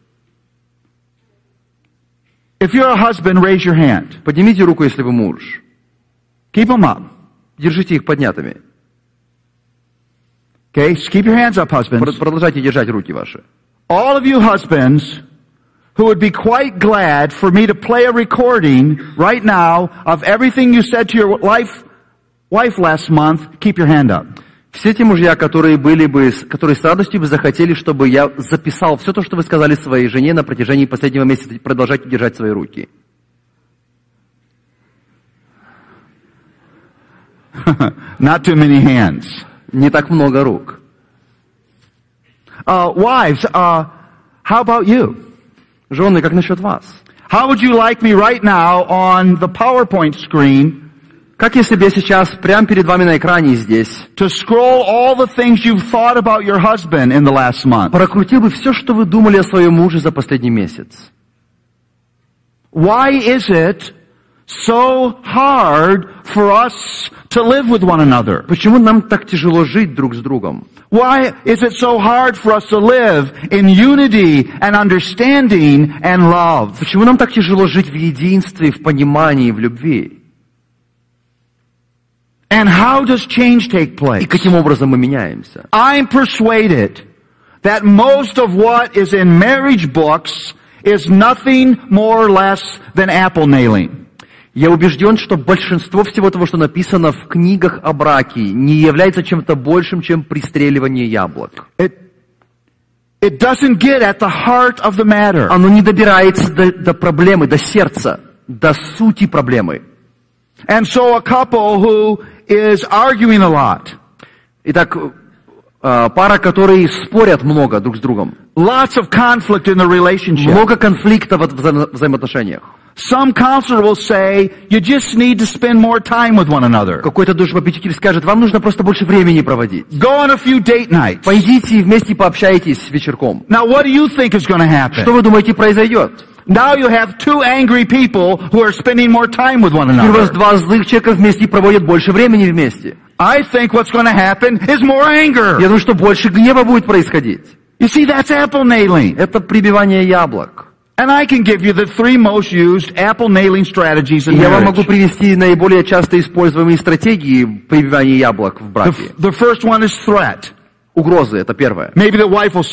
If you're a husband, raise your hand. Поднимите руку, если вы муж. Keep them up. Держите их поднятыми. Okay, just keep your hands up, husbands. Продолжайте держать руки ваши. All of you husbands who would be quite glad for me to play a recording right now of everything you said to your wife, wife last month, keep your hand up. Все те мужья, которые были бы, которые с радостью бы захотели, чтобы я записал все то, что вы сказали своей жене на протяжении последнего месяца, продолжайте держать свои руки. Not too many hands. Не так много рук. Uh, wives, uh, how about you? Жены, как насчет вас? How would you like me right now on the PowerPoint screen Как если бы я сейчас прямо перед вами на экране здесь to scroll all the things you've thought about your husband in the last month? прокрутил бы все, что вы думали о своем муже за последний месяц? Why is it so hard for us to live with one another? Почему нам так тяжело жить друг с другом? Why is it so hard for us to live in unity and understanding and love? Почему нам так тяжело жить в единстве, в понимании, в любви? And how does change take place? И каким образом мы меняемся? I'm persuaded that most of what is in marriage books is nothing more or less than apple nailing. Я убежден, что большинство всего того, что написано в книгах о браке, не является чем-то большим, чем пристреливание яблок. It, it doesn't get at the heart of the matter. Оно не добирается до, до проблемы, до сердца, до сути проблемы. And so a couple who is arguing a lot. Итак, пара, которые спорят много друг с другом. Lots of conflict in the relationship. Много конфликтов в вза- взаимоотношениях. Some counselor will say, you just need to spend more time with one another. Какой-то душепопечитель скажет, вам нужно просто больше времени проводить. Go on a few date nights. Пойдите и вместе пообщайтесь вечерком. Now what do you think is going to Что happen? вы думаете произойдет? Now you have two angry people who are spending more time with one Теперь у вас another. два злых человека вместе проводят больше времени вместе. I think what's going to happen is more Я anger. думаю, что больше гнева будет происходить. You see, that's apple nailing. Это прибивание яблок. And I can give you the three most used apple nailing strategies И in я вам могу marriage. привести наиболее часто используемые стратегии прибивания яблок в The, браке. the first one is threat. Угрозы — это первое. Maybe the wife will say,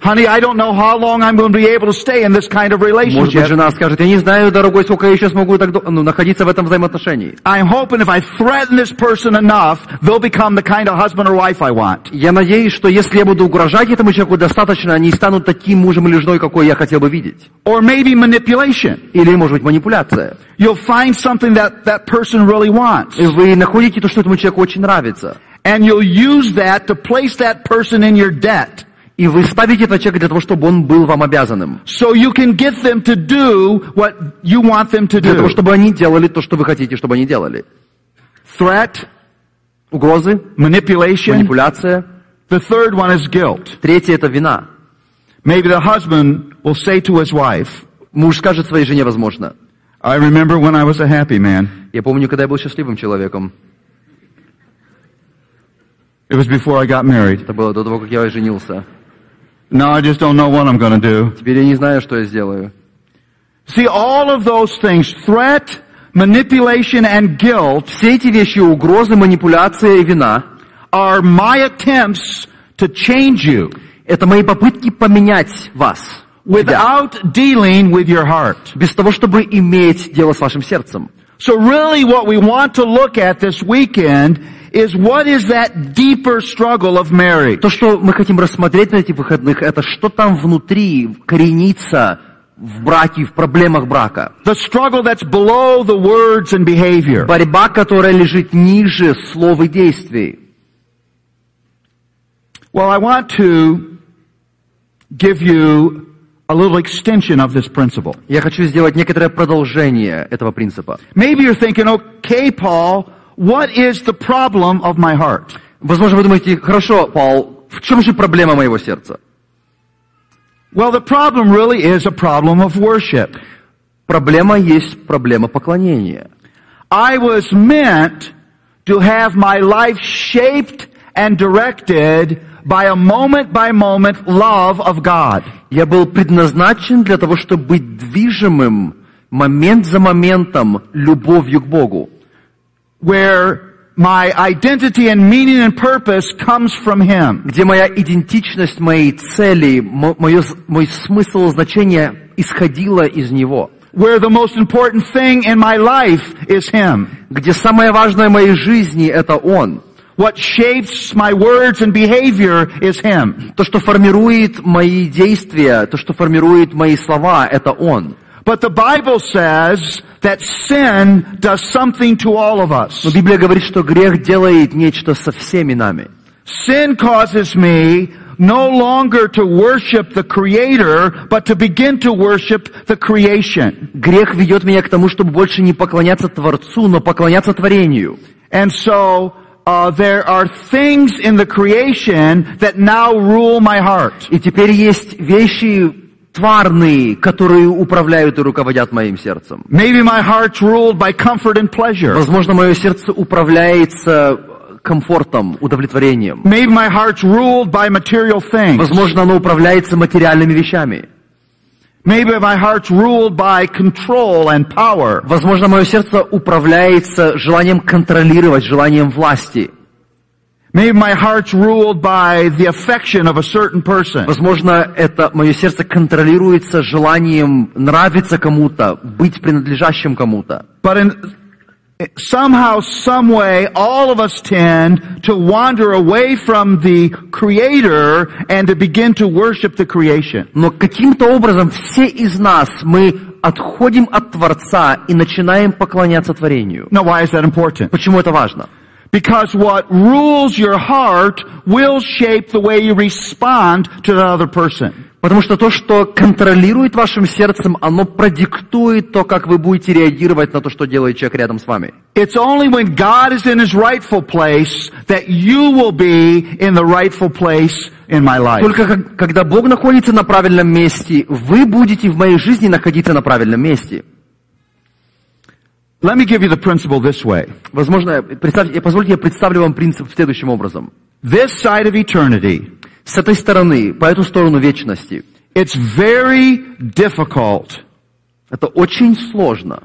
Honey, I don't know how long I'm going to be able to stay in this kind of Может быть, relationship. жена скажет, я не знаю, дорогой, сколько я еще смогу так, до- ну, находиться в этом взаимоотношении. I'm hoping if I threaten this person enough, they'll become the kind of husband or wife I want. Я надеюсь, что если я буду угрожать этому человеку достаточно, они станут таким мужем или женой, какой я хотел бы видеть. Or maybe manipulation. Или, может быть, манипуляция. You'll find something that that person really wants. И вы находите то, что этому человеку очень нравится. And you'll use that to place that person in your debt. И вы ставите этого человека для того, чтобы он был вам обязанным. So you can get them to do what you want them to Для того, do. чтобы они делали то, что вы хотите, чтобы они делали. Threat, Угрозы, manipulation. манипуляция. The third one is guilt. Третье – это вина. Maybe the husband will say to his wife, Муж скажет своей жене, возможно, I remember when I was a happy man. я помню, когда я был счастливым человеком. It was before I got married. Это было до того, как я женился. Now I just don't know what I'm going to do. Теперь я не знаю, что я сделаю. See, all of those things, threat, manipulation, and guilt, Все эти вещи, угрозы, манипуляция и вина, are my attempts to change you это мои попытки поменять вас, тебя, without dealing with your heart. без того, чтобы иметь дело с вашим сердцем. So really what we want to look at this weekend is what is that deeper struggle of marriage. То, что мы хотим рассмотреть на этих выходных, это что там внутри коренится в браке, в проблемах брака. The struggle that's below the words and behavior. Борьба, которая лежит ниже слов и действий. Well, I want to give you a little extension of this principle. Я хочу сделать некоторое продолжение этого принципа. Maybe you're thinking, okay, Paul, what is the problem of my heart? Возможно, вы думаете, хорошо, Павел, в чем же проблема моего сердца? Well, the problem really is a problem of worship. Проблема есть проблема поклонения. I was meant to have my life shaped and directed by a moment-by-moment love of God. Я был предназначен для того, чтобы быть движимым момент за моментом любовью к Богу. Where my identity and meaning and purpose comes from Him. Где моя идентичность, мои цели, мо- мое, мой смысл, значение исходило из Него. Where the most important thing in my life is Him. Где самое важное в моей жизни – это Он. What shapes my words and behavior is Him. То, что формирует мои действия, то, что формирует мои слова – это Он. But the Bible says that sin does something to all of us. Но Библия говорит, что грех делает нечто со всеми нами. Sin causes me no longer to worship the Creator, but to begin to worship the creation. Грех ведет меня к тому, чтобы больше не поклоняться Творцу, но поклоняться творению. And so uh, there are things in the creation that now rule my heart. И теперь есть вещи тварные, которые управляют и руководят моим сердцем. Maybe my heart's ruled by comfort and pleasure. Возможно, мое сердце управляется комфортом, удовлетворением. Maybe my heart's ruled by material things. Возможно, оно управляется материальными вещами. Maybe my heart's ruled by control and power. Возможно, мое сердце управляется желанием контролировать, желанием власти. Maybe my heart's ruled by the affection of a certain person. Возможно, это мое сердце контролируется желанием нравиться кому-то, быть принадлежащим кому-то. But in somehow, some way, all of us tend to wander away from the Creator and to begin to worship the creation. Но каким-то образом все из нас, мы отходим от Творца и начинаем поклоняться творению. Now, why is that important? Почему это важно? Because what rules your heart will shape the way you respond to the other person. Потому что то, что контролирует вашим сердцем, оно продиктует то, как вы будете реагировать на то, что делает человек рядом с вами. It's only when God is in His rightful place that you will be in the rightful place in my life. Только как- когда Бог находится на правильном месте, вы будете в моей жизни находиться на правильном месте. Let me give you the principle this way. Возможно, представьте, позвольте я представлю вам принцип следующим образом. This side of eternity, С этой стороны, по эту сторону вечности, it's very difficult это очень сложно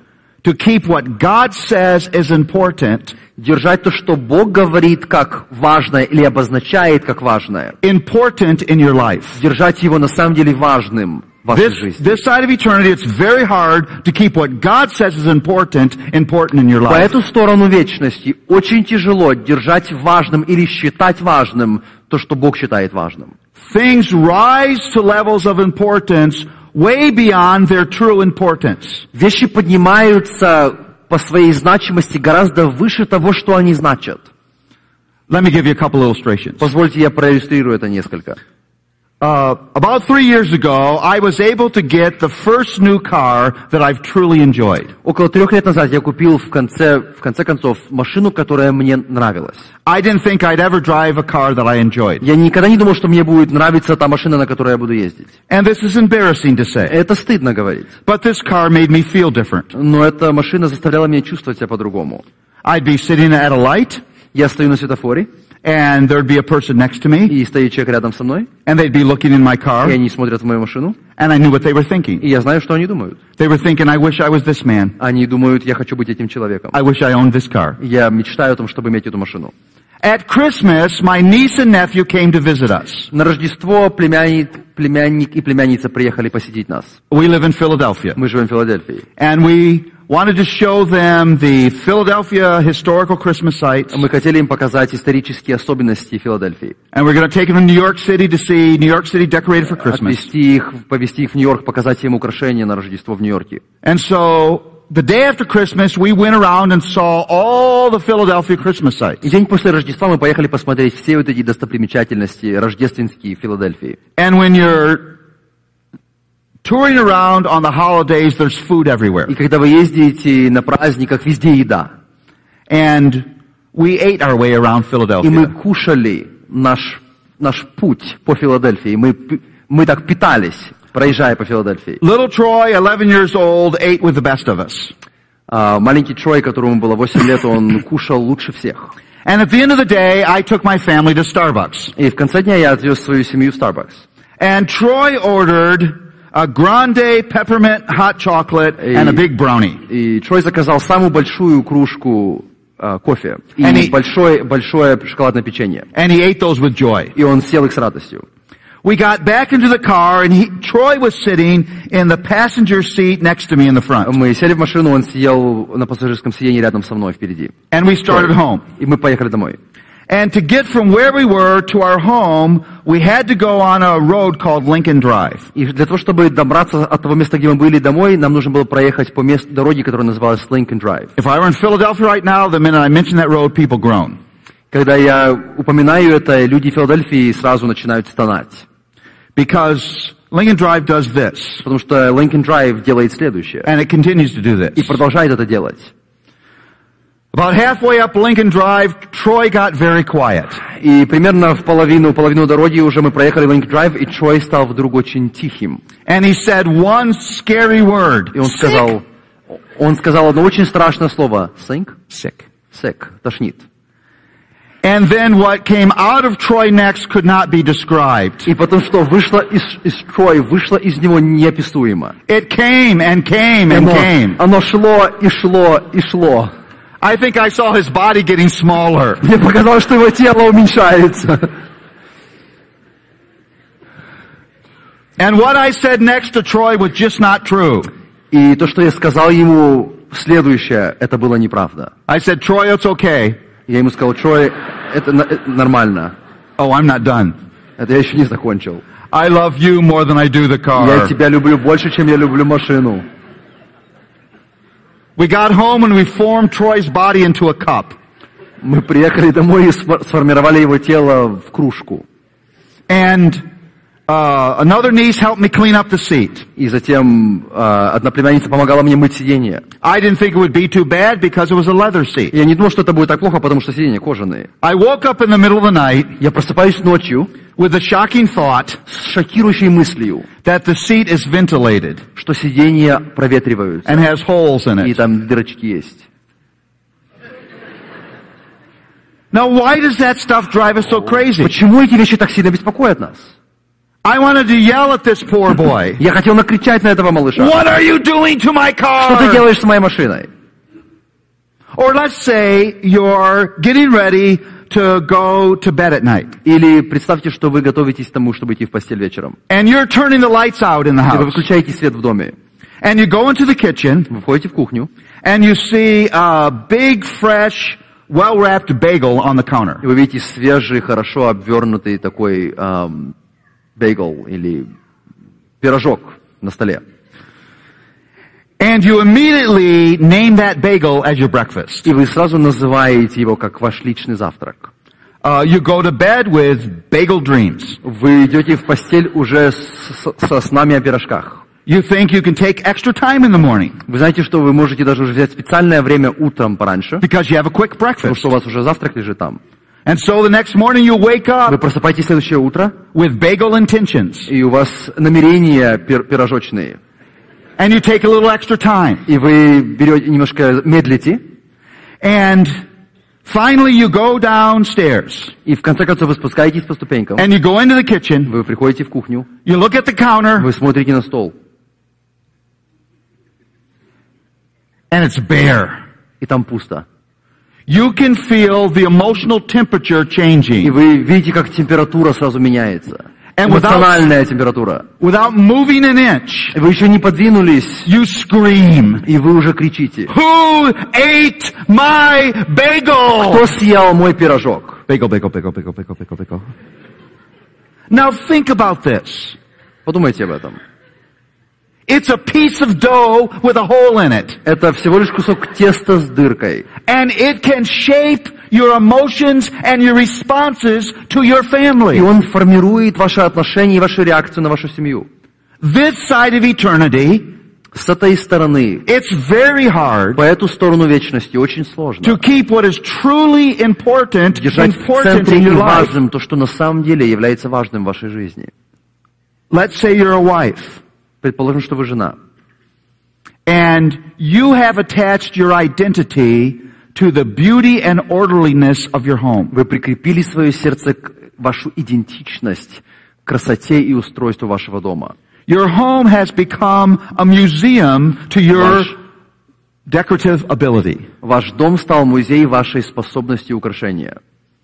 to keep what God says is important, держать то, что Бог говорит как важное или обозначает как важное, important in your life. держать его на самом деле важным в вашей This, жизни. this side of eternity, it's very hard to keep what God says is important, important in your По life. эту сторону вечности очень тяжело держать важным или считать важным то, что Бог считает важным. Things rise to levels of importance way beyond their true importance. Вещи поднимаются по своей значимости гораздо выше того, что они значат. Let me give you a couple illustrations. Позвольте, я проиллюстрирую это несколько. Uh, about three years ago, I was able to get the first new car that I've truly enjoyed. Около трех лет назад я купил в конце, в конце концов машину, которая мне нравилась. I didn't think I'd ever drive a car that I enjoyed. Я никогда не думал, что мне будет нравиться та машина, на которой я буду ездить. And this is embarrassing to say. Это стыдно говорить. But this car made me feel different. Но эта машина заставляла меня чувствовать себя по-другому. I'd be sitting at a light, Я стою на светофоре, and there'd be a person next to me, и стоит человек рядом со мной, and they'd be looking in my и car, они смотрят в мою машину, and I knew what they were thinking. и я знаю, что они думают. They were thinking, I wish I was this man. Они думают, я хочу быть этим человеком. I wish I owned this car. Я мечтаю о том, чтобы иметь эту машину. At Christmas, my niece and nephew came to visit us. На Рождество племянник, племянник и племянница приехали посетить нас. We live in Philadelphia. Мы живем в Филадельфии. And we wanted to show them the Philadelphia historical Christmas sites. Мы хотели им показать исторические особенности Филадельфии. And we're going to take them to New York City to see New York City decorated for Christmas. Отвезти их, повезти их в Нью-Йорк, показать им украшения на Рождество в Нью-Йорке. And so, the day after Christmas, we went around and saw all the Philadelphia Christmas sites. И день после Рождества мы поехали посмотреть все вот эти достопримечательности рождественские в Филадельфии. And when you're touring around on the holidays, there's food everywhere. И когда вы ездите на праздниках, везде еда. And we ate our way around И мы Philadelphia. кушали наш, наш путь по Филадельфии. Мы, пи- мы так питались, проезжая по Филадельфии. Little Troy, eleven years old, ate with the best of us. А, маленький Трой, которому было восемь лет, он кушал лучше всех. And at the end of the day, I took my family to Starbucks. И в конце дня я отвез свою семью в Starbucks. And Troy ordered a grande peppermint hot chocolate and a big brownie. И Трой заказал самую большую кружку а, кофе и Они- большое, большое шоколадное печенье. And he ate those with joy. И он съел их с радостью. We got back into the car and he, Troy was sitting in the passenger seat next to me in the front. Мы сели в машину, он сидел на пассажирском сиденье рядом со мной впереди. And we started home. И мы поехали домой. And to get from where we were to our home, we had to go on a road called Lincoln Drive. И для того, чтобы добраться от того места, где мы были, домой, нам нужно было проехать по месту дороге, которая называлась Lincoln Drive. If I were in Philadelphia right now, the minute I mention that road, people groan. Когда я упоминаю это, люди Филадельфии сразу начинают стонать. Because Lincoln Drive does this. Потому что Lincoln Drive делает следующее. And it continues to do this. И продолжает это делать. About halfway up Lincoln Drive, Troy got very quiet. И примерно в половину, половину дороги уже мы проехали Lincoln Drive, и Трой стал вдруг очень тихим. And he said one scary word. И он сказал, он сказал одно очень страшное слово. Sink? Sick. Sick. Тошнит. And then what came out of Troy next could not be described. И потом что вышло из, из Трой, вышло из него неописуемо. It came and came and Оно, came. оно шло и шло и шло. I think I saw his body getting smaller. Мне показалось, что его тело уменьшается. And what I said next to Troy was just not true. И то, что я сказал ему следующее, это было неправда. I said, Troy, it's okay. Я ему сказал, Трой, это, на- это нормально. Oh, I'm not done. Это я еще не закончил. I love you more than I do the Я car. тебя люблю больше, чем я люблю машину. We got home and we formed Troy's body into a cup. Мы приехали домой и сфор- сформировали его тело в кружку. And uh, another niece helped me clean up the seat. И затем э, одна племянница помогала мне мыть сиденье. I didn't think it would be too bad because it was a leather seat. Я не думал, что это будет так плохо, потому что сиденья кожаные. I woke up in the middle of the night Я просыпаюсь ночью with the shocking thought с шокирующей мыслью, that the seat is ventilated что сиденья проветриваются, and has holes in и it. там дырочки есть. Now, why does that stuff drive us so crazy? Почему эти вещи так сильно беспокоят нас? I wanted to yell at this poor boy. Я хотел накричать на этого малыша. What are you doing to my Что ты car? делаешь с моей машиной? Or let's say you're getting ready to go to bed at night. Или представьте, что вы готовитесь к тому, чтобы идти в постель вечером. And you're turning the lights out in the И вы house. выключаете свет в доме. And you go into the kitchen. Вы входите в кухню. And you see a big, fresh, well-wrapped bagel on the counter. И вы видите свежий, хорошо обвернутый такой эм, бейгл или пирожок на столе. And you immediately name that bagel as your breakfast. И вы сразу называете его как ваш личный завтрак. Uh, you go to bed with bagel dreams. Вы идете в постель уже с, со снами о пирожках. You think you can take extra time in the morning Вы знаете, что вы можете даже уже взять специальное время утром пораньше, because you have a quick потому breakfast. что у вас уже завтрак лежит там. And so the next morning you wake Вы up просыпаетесь следующее утро, with bagel intentions. и у вас намерения пир- пирожочные. And you take a little extra time. И вы берете, немножко медлите, And finally you go downstairs. и в конце концов вы спускаетесь по ступенькам, And you go into the kitchen. вы приходите в кухню, You look at the counter. вы смотрите на стол, And it's bare. и там пусто. You can feel the emotional temperature И changing. вы видите, как температура сразу меняется. And without, Эмоциональная температура. without moving an inch, И вы еще не подвинулись, you scream, и вы уже кричите. "Who ate my bagel?" Кто съел мой пирожок? Bagel, bagel, bagel, bagel, bagel, bagel, bagel. Now think about this. Подумайте об этом. It's a piece of dough with a hole in it. Это всего лишь кусок теста с дыркой. And it can shape your emotions and your responses to your И family. он формирует ваши отношения и вашу реакцию на вашу семью. This side of eternity, С этой стороны, it's very hard по эту сторону вечности очень сложно. to keep what is truly important, Держать в important центре in и your life. важным то, что на самом деле является важным в вашей жизни. Let's say you're a wife. Предположим, что вы жена. And you have attached your identity to the beauty and orderliness of your home. Вы прикрепили свое сердце к вашу идентичность, к красоте и устройству вашего дома. Your home has become a museum to your Ваш, decorative ability. ваш дом стал музеем вашей способности украшения.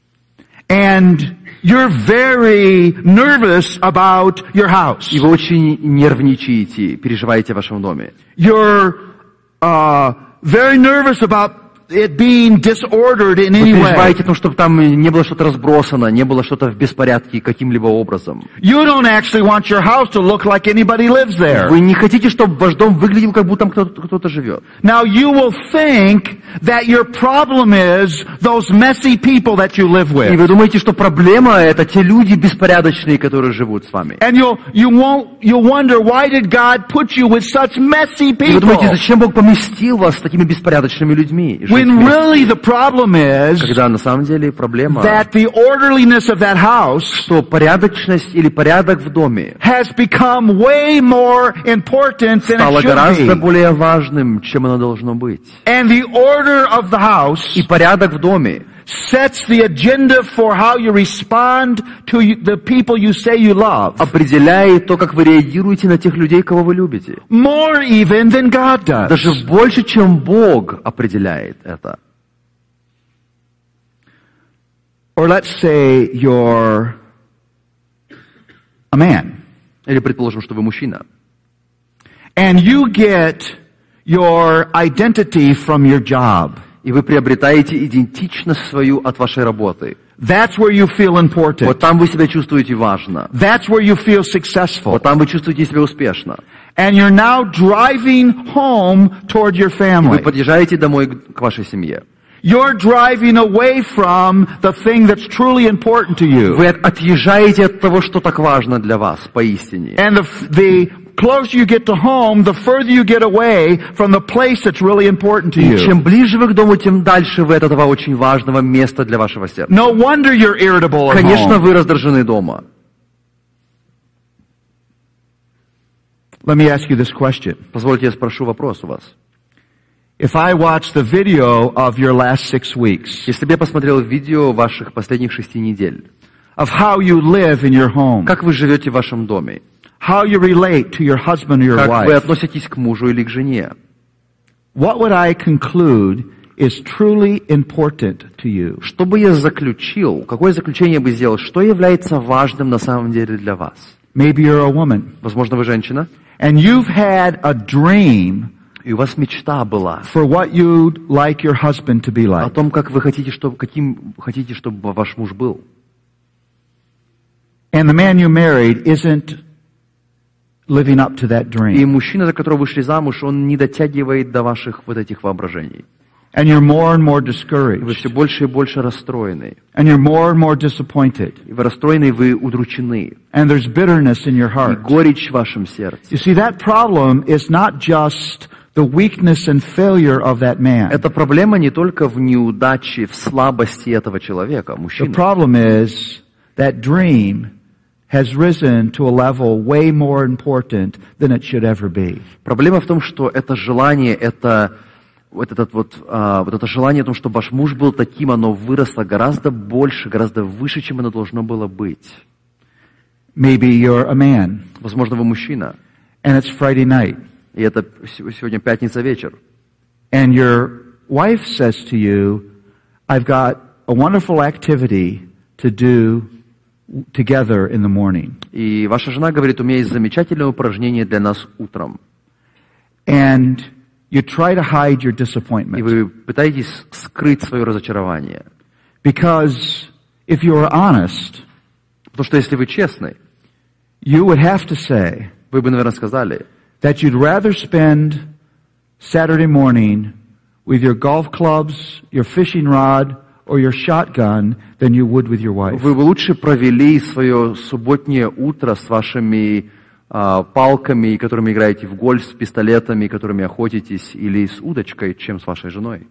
And you're very nervous about your house. И вы очень нервничаете, переживаете о вашем доме. You're uh, very nervous about it being disordered in Вы any way. переживаете о том, чтобы там не было что-то разбросано, не было что-то в беспорядке каким-либо образом. You don't actually want your house to look like anybody lives there. Вы не хотите, чтобы ваш дом выглядел, как будто там кто-то, кто-то живет. Now you will think that your problem is those messy people that you live И with. вы думаете, что проблема — это те люди беспорядочные, которые живут с вами. And you'll, you won't, you'll wonder, why did God put you with such messy И вы думаете, people? зачем Бог поместил вас с такими беспорядочными людьми? Жить When вместе? really the problem is Когда на самом деле проблема, that the orderliness of that house что порядочность или порядок в доме has become way more important than стало it should гораздо be. более важным, чем оно должно быть. And the order of the house И порядок в доме sets the agenda for how you respond to you- the people you say you love, определяет то, как вы реагируете на тех людей, кого вы любите. more even than God does. Даже больше, чем Бог определяет это. Or let's say you're a man, Или предположим, что вы мужчина. and you get your identity from your job. И вы приобретаете идентичность свою от вашей работы. That's where you feel important. Вот там вы себя чувствуете важно. That's where you feel successful. Вот там вы чувствуете себя успешно. And you're now driving home toward your Вы family. подъезжаете домой к вашей семье. You're driving away from the thing that's truly important to you. Вы отъезжаете от того, что так важно для вас, поистине. And the, the closer you get to home, the further you get away from the place that's really important to И you. чем ближе вы к дому, тем дальше вы от этого очень важного места для вашего сердца. No wonder you're irritable at Конечно, home. вы раздражены дома. Let me ask you this question. Позвольте, я спрошу вопрос у вас. If I watch the video of your last six weeks, Если бы я посмотрел видео ваших последних шести недель, of how you live in your home, как вы живете в вашем доме, how you relate to your husband or your как вы wife, относитесь к мужу или к жене, what would I conclude is truly important to you? Что бы я заключил, какое заключение бы сделал, что является важным на самом деле для вас? Maybe you're a woman, Возможно, вы женщина, and you've had a dream и у вас мечта была for what you'd like your husband to be о like. том, как вы хотите, чтобы, каким хотите, чтобы ваш муж был. And the man you married isn't living up to that И dream. мужчина, за которого вышли замуж, он не дотягивает до ваших вот этих воображений. And you're more and more И вы discouraged. все больше и больше расстроены. And you're more and more disappointed. И вы расстроены, и вы удручены. And there's bitterness in your И heart. горечь в вашем сердце. You see, that problem is not just the weakness and failure of that man. Эта проблема не только в неудаче, в слабости этого человека, The мужчины. problem is that dream has risen to a level way more important than it should ever be. Проблема в том, что это желание, это вот, этот вот, а, вот это желание о том, чтобы ваш муж был таким, оно выросло гораздо больше, гораздо выше, чем оно должно было быть. Maybe you're a man, Возможно, вы мужчина, and it's Friday night, и это сегодня пятница вечер. and your wife says to you, I've got a wonderful activity to do together in the morning. И ваша жена говорит, у меня есть замечательное упражнение для нас утром. And you try to hide your И disappointment. вы пытаетесь скрыть свое разочарование. Because if you were honest, Потому что если вы честны, you would have to say вы бы, наверное, сказали, that you'd rather spend Saturday morning with your golf clubs, your fishing rod, or your shotgun than you would with your wife. вы бы лучше провели свое субботнее утро с вашими а, палками, которыми играете в гольф, с пистолетами, которыми охотитесь, или с удочкой, чем с вашей женой.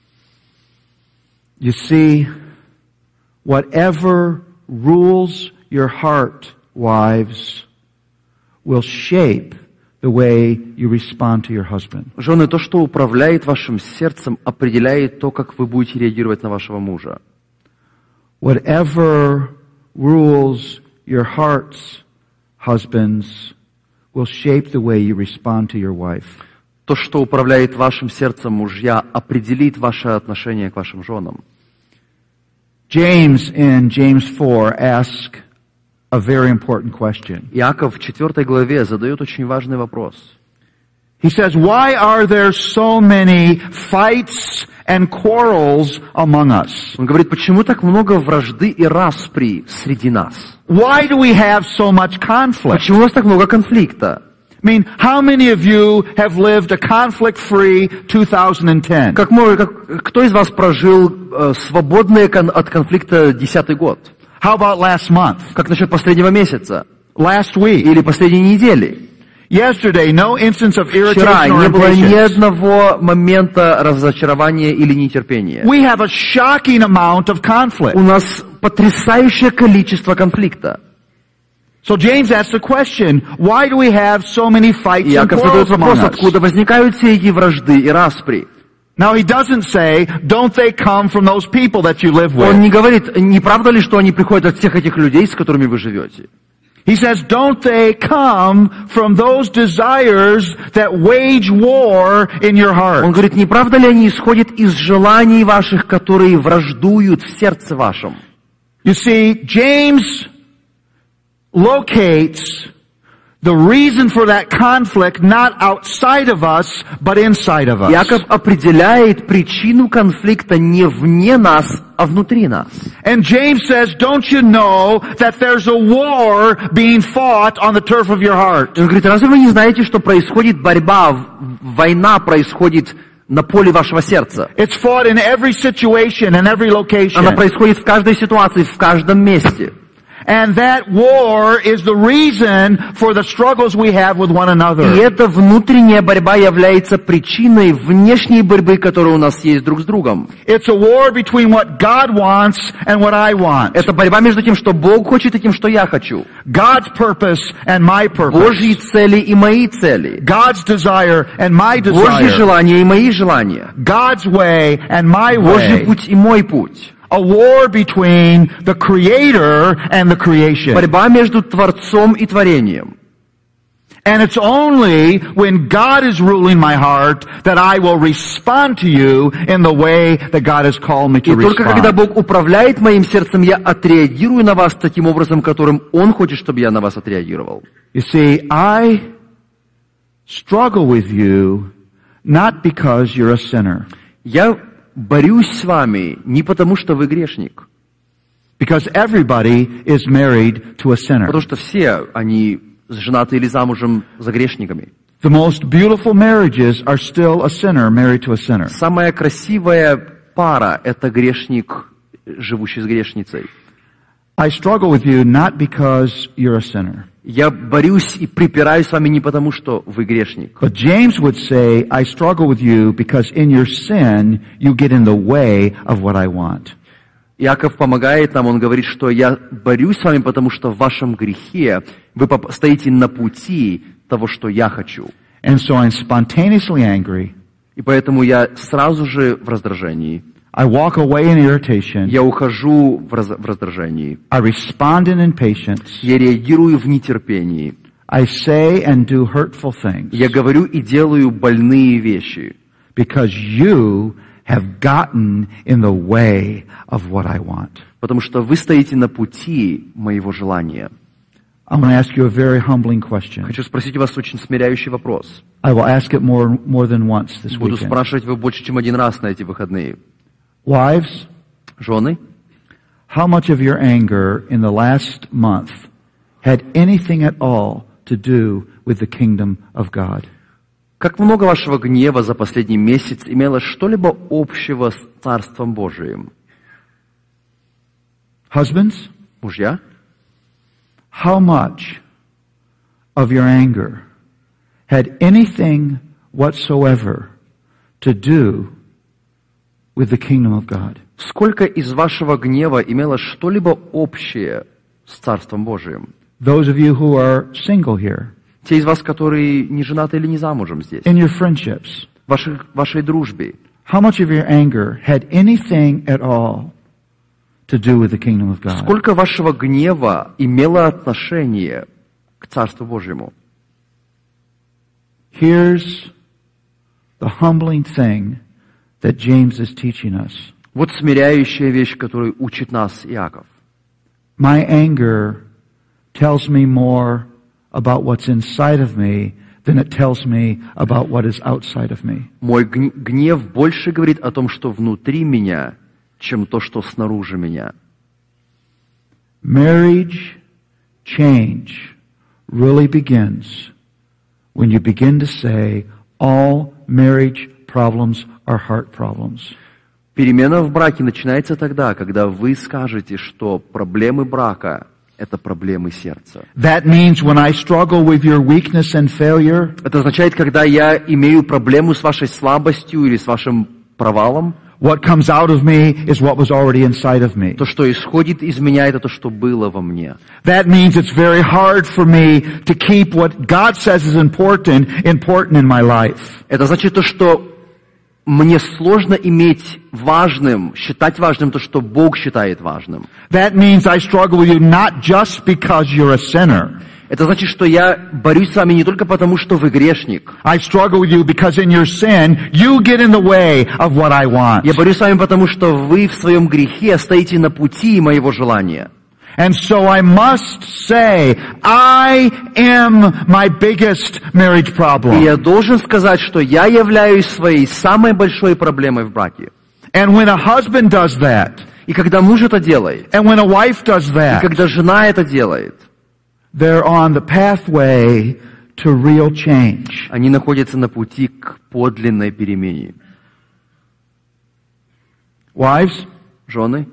You see, whatever rules your heart, wives, will shape the way you respond to your husband. Жены, то, что управляет вашим сердцем, определяет то, как вы будете реагировать на вашего мужа. Whatever rules your hearts, husbands, will shape the way you respond to your wife. То, что управляет вашим сердцем, мужья, определит ваше отношение к вашим женам. James in James four asks a very important question. Иаков в четвертой главе задает очень важный вопрос. He says, why are there so many fights and quarrels among us? Он говорит, почему так много вражды и распри среди нас? Why do we have so much conflict? Почему у нас так много конфликта? I mean, how many of you have lived a conflict-free two thousand ten? Как, мо- как- кто из вас прожил э, свободный кон- от конфликта десятый год? How about last month? Как насчет последнего месяца? Last week? Или последней недели? Yesterday, no instance of Вчера irritation or не было ни impatience. одного момента разочарования или нетерпения. We have a shocking amount of conflict. У нас потрясающее количество конфликта. So James asks the question, why do we have so many fights and Иаков задает quarrels among вопрос, us? откуда возникают все эти вражды и распри. Now he doesn't say, don't they come from those people that you live Он with? не говорит, не правда ли, что они приходят от всех этих людей, с которыми вы живете? He says, don't they come from those desires that wage war in your Он heart? говорит, не правда ли они исходят из желаний ваших, которые враждуют в сердце вашем? You see, James locates the reason for that conflict not outside of us, but inside of us. Иаков определяет причину конфликта не вне нас, а внутри нас. And James says, don't you know that there's a war being fought on the turf of your heart? Он говорит, разве вы не знаете, что происходит борьба, в- война происходит на поле вашего сердца? It's fought in every situation and every location. Она происходит в каждой ситуации, в каждом месте. And that war is the reason for the struggles we have with one И another. эта внутренняя борьба является причиной внешней борьбы, которая у нас есть друг с другом. It's a war between what God wants and what I want. Это борьба между тем, что Бог хочет, и тем, что я хочу. God's purpose and my Божьи purpose. цели и мои цели. God's desire and my Божьи desire. желания и мои желания. God's way and my Божий way. путь и мой путь. A war between the Creator and the creation. Борьба между Творцом и творением. And it's only when God is ruling my heart that I will respond to you in the way that God has called me to И только когда respond. Бог управляет моим сердцем, я отреагирую на вас таким образом, которым Он хочет, чтобы я на вас отреагировал. You see, I struggle with you not because you're a sinner. Я борюсь с вами не потому, что вы грешник. Because everybody is married to a sinner. Потому что все они женаты или замужем за грешниками. The most beautiful marriages are still a sinner married to a sinner. Самая красивая пара – это грешник, живущий с грешницей. I struggle with you not because you're a sinner. Я борюсь и припираюсь с вами не потому, что вы грешник. But James would say, I struggle with you because in your sin you get in the way of what I want. Иаков помогает нам, он говорит, что я борюсь с вами, потому что в вашем грехе вы стоите на пути того, что я хочу. And so I'm spontaneously angry. И поэтому я сразу же в раздражении. I walk away in irritation. Я ухожу в, раз, в раздражении. I respond in impatience. Я реагирую в нетерпении. I say and do hurtful things. Я говорю и делаю больные вещи. Because you have gotten in the way of what I want. Потому что вы стоите на пути моего желания. I'm going to ask you a very humbling question. Хочу спросить у вас очень смиряющий вопрос. I will ask it more, more than once this Буду weekend. спрашивать его больше, чем один раз на эти выходные. Wives, Жены, how much of your anger in the last month had anything at all to do with the kingdom of God? как много вашего гнева за последний месяц имело что-либо общего с Царством Божиим? Husbands, Мужья, how much of your anger had anything whatsoever to do with the kingdom of God? сколько из вашего гнева имело что-либо общее с Царством Божиим? Those of you who are single here, Те из вас, которые не женаты или не замужем здесь, in your friendships, в вашей, вашей дружбе, how much of your anger had anything at all to do with the kingdom of God? сколько вашего гнева имело отношение к Царству Божьему? Here's the humbling thing that James is teaching us. Вот смиряющая вещь, которую учит нас Иаков. My anger tells me more about what's inside of me than it tells me about what is outside of me. Мой гнев больше говорит о том, что внутри меня, чем то, что снаружи меня. Marriage change really begins when you begin to say all marriage problems are heart problems. Перемена в браке начинается тогда, когда вы скажете, что проблемы брака – это проблемы сердца. That means when I struggle with your weakness and failure, Это означает, когда я имею проблему с вашей слабостью или с вашим провалом, what comes out of me is what was already inside of me. то, что исходит из меня, это то, что было во мне. That means it's very hard for me to keep what God says is important, important in my life. Это значит то, что мне сложно иметь важным, считать важным то, что Бог считает важным. That means I struggle with you not just because you're a sinner. Это значит, что я борюсь с вами не только потому, что вы грешник. I struggle with you because in your sin, you get in the way of what I want. Я борюсь с вами потому, что вы в своем грехе стоите на пути моего желания. And so I must say, I am my biggest marriage И problem. я должен сказать, что я являюсь своей самой большой проблемой в браке. And when a husband does that, И когда муж это делает, and when a wife does и that, когда жена это делает, they're on the pathway to real change. они находятся на пути к подлинной перемене. Wives, Жены,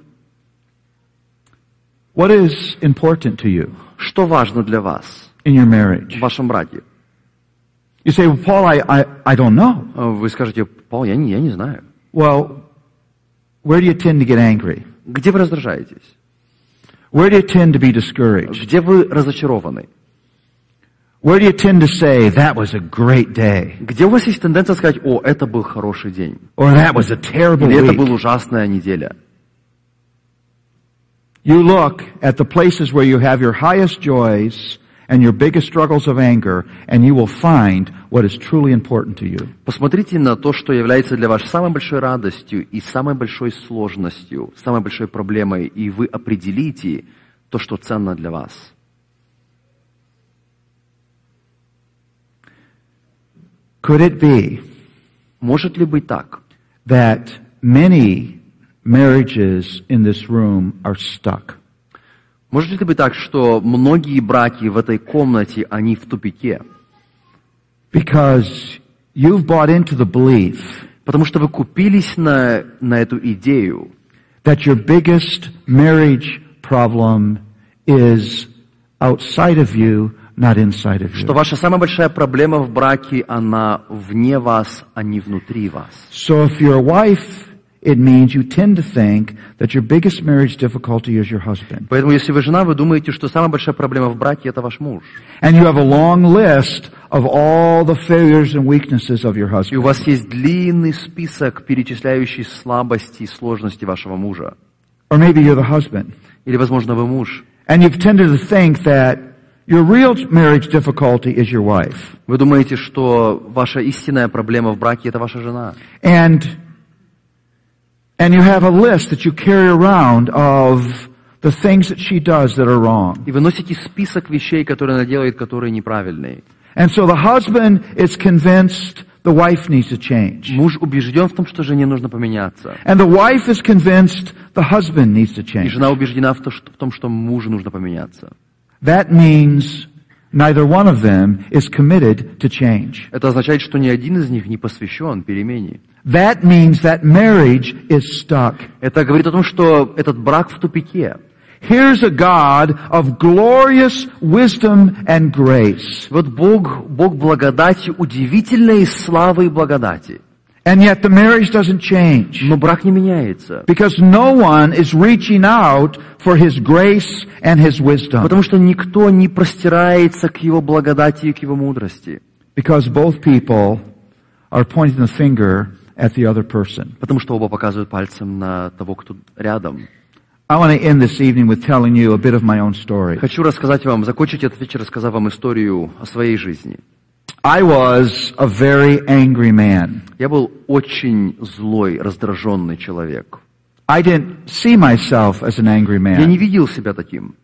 what is important to you что важно для вас in your marriage? в вашем браке? You say, well, Paul, I, I, I don't know. Вы скажете: Павел, я не, я не знаю. Well, where do you tend to get angry? Где вы раздражаетесь? Where do you tend to be discouraged? Где вы разочарованы? Where do you tend to say, that was a great day? Где у вас есть тенденция сказать: о, это был хороший день, Or that was a terrible или это week? была ужасная неделя? You look at the places where you have your highest joys and your biggest struggles of anger, and you will find what is truly important to you. Посмотрите на то, что является для вас самой большой радостью и самой большой сложностью, самой большой проблемой, и вы определите то, что ценно для вас. Could it be Может ли быть так, that many marriages in this room are stuck? Может ли быть так, что многие браки в этой комнате, они в тупике? Because you've bought into the belief Потому что вы купились на, на эту идею, that your biggest marriage problem is outside of you, not inside of что you. ваша самая большая проблема в браке, она вне вас, а не внутри вас. So if you're a wife, it means you tend to think that your biggest marriage difficulty is your husband. Поэтому, если вы жена, вы думаете, что самая большая проблема в браке – это ваш муж. And you have a long list of all the failures and weaknesses of your И у husband. вас есть длинный список, перечисляющий слабости и сложности вашего мужа. Or maybe you're the husband. Или, возможно, вы муж. And you've tended to think that your real marriage difficulty is your wife. Вы думаете, что ваша истинная проблема в браке – это ваша жена. And And you have a list that you carry around of the things that she does that are wrong. И вы носите список вещей, которые она делает, которые неправильные. And so the husband is convinced the wife needs to change. Муж убежден в том, что жене нужно поменяться. And the wife is convinced the husband needs to И change. жена убеждена в то, что- в том, что мужу нужно поменяться. That means neither one of them is committed to change. Это означает, что ни один из них не посвящен перемене. That means that marriage is stuck. Это говорит о том, что этот брак в тупике. Here's a God of glorious wisdom and grace. Вот Бог, Бог благодати, удивительной славы и благодати. And yet the marriage doesn't change. Но брак не меняется. Because no one is reaching out for His grace and His wisdom. Потому что никто не простирается к Его благодати и к Его мудрости. Because both people are pointing the finger at the other person. Потому что оба показывают пальцем на того, кто рядом. I want to end this evening with telling you a bit of my own story. Хочу рассказать вам, закончить этот вечер, рассказав вам историю о своей жизни. I was a very angry man. Я был очень злой, раздраженный человек. I didn't see myself as an angry Я не man. видел себя таким.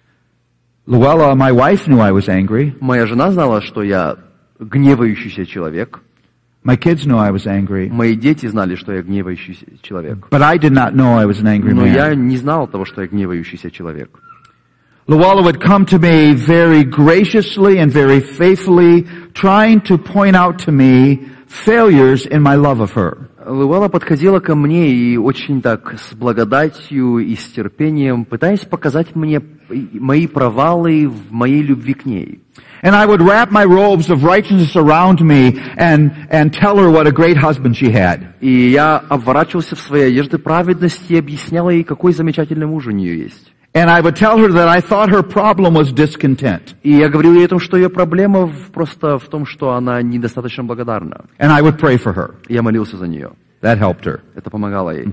Luella, my wife, knew I was angry. Моя жена знала, что я гневающийся человек. My kids knew I was angry. Мои дети знали, что я гневающийся человек. But I did not know I was an angry Но я man. не знал того, что я гневающийся человек. Luella would come to me very graciously and very faithfully, trying to point out to me failures in my love of her. Луэлла подходила ко мне и очень так с благодатью и с терпением, пытаясь показать мне мои провалы в моей любви к ней. And I would wrap my robes of righteousness around me and, and tell her what a great husband she had. И я обворачивался в свои одежды праведности и объяснял ей, какой замечательный муж у нее есть. And I would tell her that I thought her problem was discontent. И я говорил ей о том, что ее проблема в- просто в том, что она недостаточно благодарна. And I would pray for her. И я молился за нее. That helped her. Это помогало ей.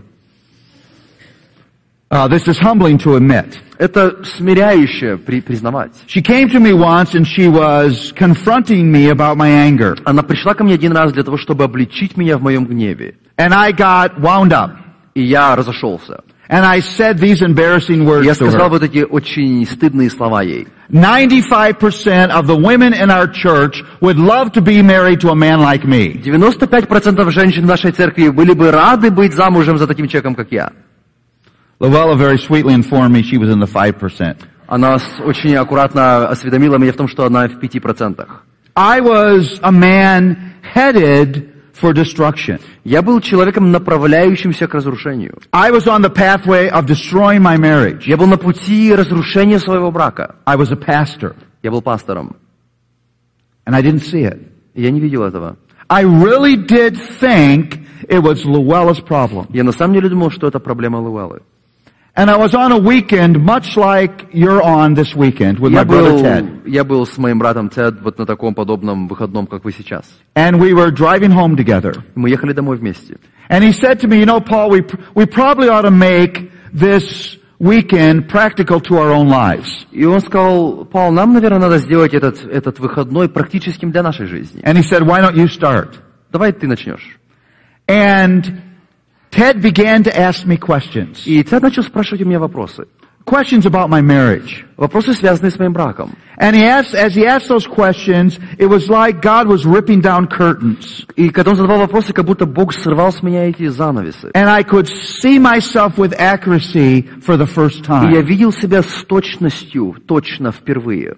Uh, this is humbling to admit. Это смиряюще при- признавать. She came to me once and she was confronting me about my anger. Она пришла ко мне один раз для того, чтобы обличить меня в моем гневе. And I got wound up. И я разошелся. And I said these embarrassing words Я to сказал her. вот эти очень стыдные слова ей. ninety-five percent of the women in our church would love to be married to a man like me. девяносто пять процентов женщин в нашей церкви были бы рады быть замужем за таким человеком, как я. Luella very sweetly informed me she was in the five percent. Она с- очень аккуратно осведомила меня в том, что она в пяти процентах. I was a man headed for destruction. Я был человеком, направляющимся к разрушению. I was on the pathway of destroying my marriage. Я был на пути разрушения своего брака. I was a pastor, Я был пастором. and I didn't see it. И я не видел этого. I really did think it was Luella's problem. Я на самом деле думал, что это проблема Луэллы. And I was on a weekend much like you're on this weekend with my Я brother был, Ted. я был с моим братом Тед вот на таком подобном выходном, как вы сейчас. And we were driving home together. Мы ехали домой вместе. And he said to me, you know, Paul, we, we probably ought to make this weekend practical to our own lives. И он сказал: Павел, нам, наверное, надо сделать этот, этот выходной практическим для нашей жизни. And he said, why don't you start? Давай ты начнешь. And Ted began to ask me questions. И Тед начал спрашивать у меня вопросы. Questions about my marriage. Вопросы, связанные с моим браком. And he asked, as he asked those questions, it was like God was ripping down curtains. И когда он задавал вопросы, как будто Бог срывал с меня эти занавесы. And I could see myself with accuracy for the first И я time. видел себя с точностью, точно впервые.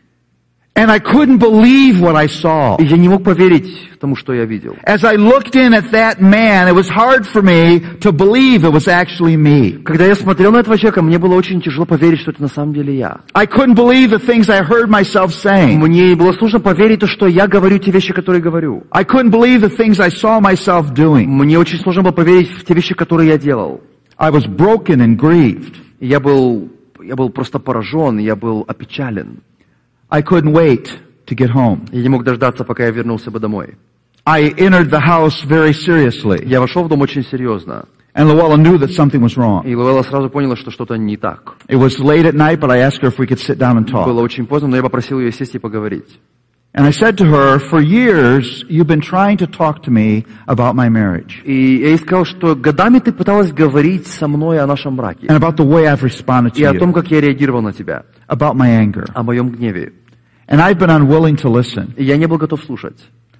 And I couldn't believe what I saw. И я не мог поверить тому, что я видел. As I looked in at that man, it was hard for me to believe it was actually me. Когда я смотрел на этого человека, мне было очень тяжело поверить, что это на самом деле я. I couldn't believe the things I heard myself saying. Мне было сложно поверить, что я говорю те вещи, которые говорю. I couldn't believe the things I saw myself doing. Мне очень сложно было поверить в те вещи, которые я делал. I was broken and grieved. И я был, я был просто поражен, я был опечален. I couldn't wait to get home. Я не мог дождаться, пока я вернулся бы домой. I entered the house very seriously. Я вошел в дом очень серьезно. And Luella knew that something was wrong. И Луэлла сразу поняла, что что-то не так. It was late at night, but I asked her if we could sit down and talk. Было очень поздно, но я попросил ее сесть и поговорить. And I said to her, for years, you've been trying to talk to me about my marriage. И я ей сказал, что годами ты пыталась говорить со мной о нашем браке. And about the way I've responded И to о том, you. как я реагировал на тебя. About my anger. О моем гневе. And I've been unwilling to listen. И я не был готов слушать.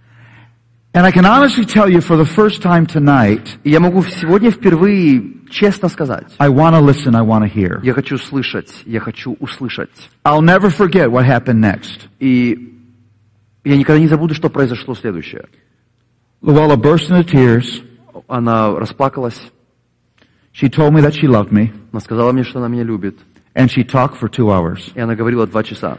And I can honestly tell you for the first time tonight, И я могу сегодня впервые честно сказать. I want to listen, I want to hear. Я хочу слышать, я хочу услышать. I'll never forget what happened next. И я никогда не забуду, что произошло следующее. Luella burst into tears. Она расплакалась. She told me that she loved me. Она сказала мне, что она меня любит. And she talked for two hours. И она говорила два часа.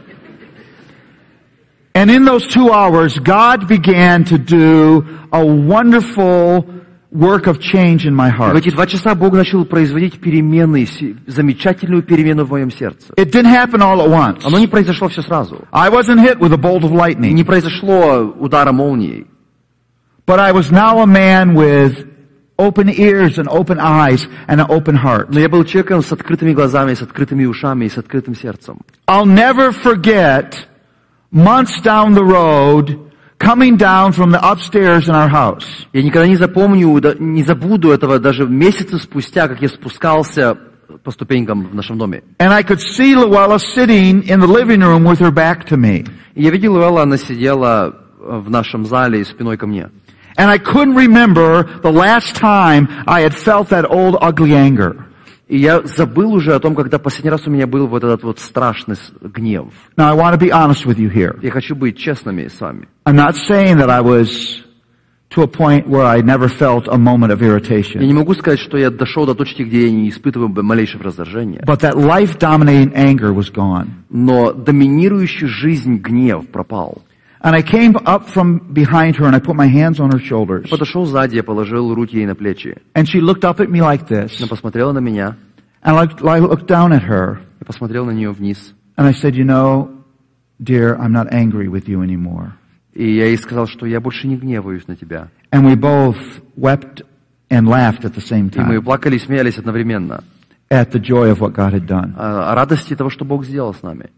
And in those two hours, God began to do a wonderful work of change in my И в heart. эти два часа Бог начал производить перемены, си- замечательную перемену в моем сердце. It didn't happen all at once. Оно не произошло все сразу. I wasn't hit with a bolt of И lightning. не произошло удара молнией. But I was now a man with open ears and open eyes and an open heart. Но я был человеком с открытыми глазами, с открытыми ушами и с открытым сердцем. I'll never forget months down the road coming down from the upstairs in our house. Я никогда не запомню, да- не забуду этого даже месяцы спустя, как я спускался по ступенькам в нашем доме. And I could see Luella sitting in the living room with her back to me. И я видел Луэлла, она сидела в нашем зале спиной ко мне. And I couldn't remember the last time I had felt that old ugly anger. И я забыл уже о том, когда последний раз у меня был вот этот вот страшный с- гнев. Now I want to be honest with you here. Я хочу быть честными с вами. I'm not saying that I was to a point where I never felt a moment of Я irritation. не могу сказать, что я дошел до точки, где я не испытываю малейшего раздражения. But that life-dominating anger was gone. Но доминирующий жизнь гнев пропал. And I came up from behind her and I put my hands on her shoulders. Подошел сзади, я положил руки ей на плечи. And she looked up at me like this. Она посмотрела на меня, And I looked, I looked down at her. я посмотрел на нее вниз. And I said, you know, dear, I'm not angry with you anymore. И я ей сказал, что я больше не гневаюсь на тебя. And we both wept and laughed at the same И мы time плакали и смеялись одновременно. at the joy of what God had done. О о радости того, что Бог сделал с нами.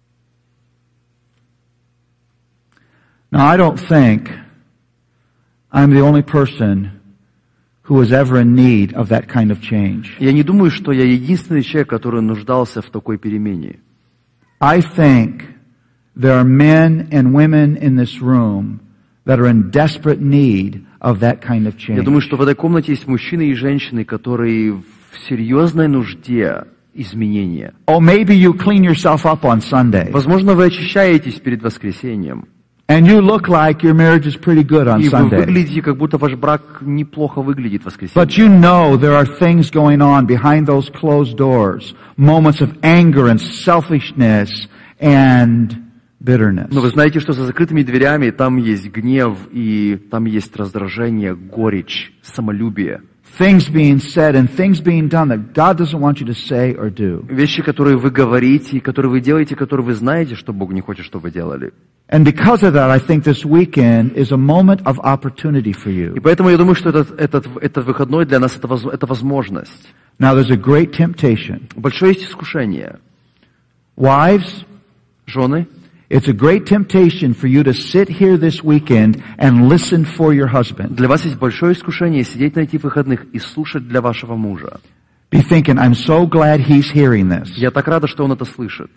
Now, I don't think I'm the only person who was ever in need of that kind of change. Я не думаю, что я единственный человек, который нуждался в такой перемене. I think there are men and women in this room that are in desperate need of that kind of Я думаю, change. что в этой комнате есть мужчины и женщины, которые в серьезной нужде изменения. Oh, maybe you clean yourself up on Sunday, Возможно, вы очищаетесь перед воскресеньем, and you look like your marriage is pretty good on и вы Sunday. выглядите, как будто ваш брак неплохо выглядит в But воскресенье. you know there are things going on behind those closed doors, moments of anger and selfishness and bitterness. Но вы знаете, что за закрытыми дверями там есть гнев, и там есть раздражение, горечь, самолюбие. Things being said and things being done that God doesn't want you to say or do. Вещи, которые вы говорите, и которые вы делаете, которые вы знаете, что Бог не хочет, чтобы вы делали. And because of that, I think this weekend is a moment of opportunity for И you. поэтому я думаю, что этот, этот, этот выходной для нас это, воз- это возможность. Now there's a great temptation. Большое есть искушение. Wives, Жены, it's a great temptation for you to sit here this weekend and listen for your husband. для вас есть большое искушение сидеть на этих выходных и слушать для вашего мужа. Be thinking, I'm so glad he's hearing this. Я так рада, что он это слышит.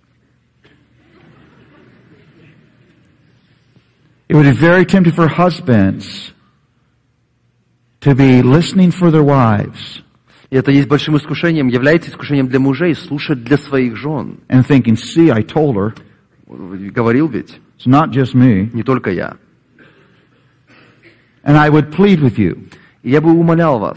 It would be very tempting for husbands to be listening for their wives И это есть большим искушением, является искушением для мужей слушать для своих жен. and thinking, see, I told her, Говорил ведь, it's not just me. не только я. And I would plead with you, И я бы умолял вас,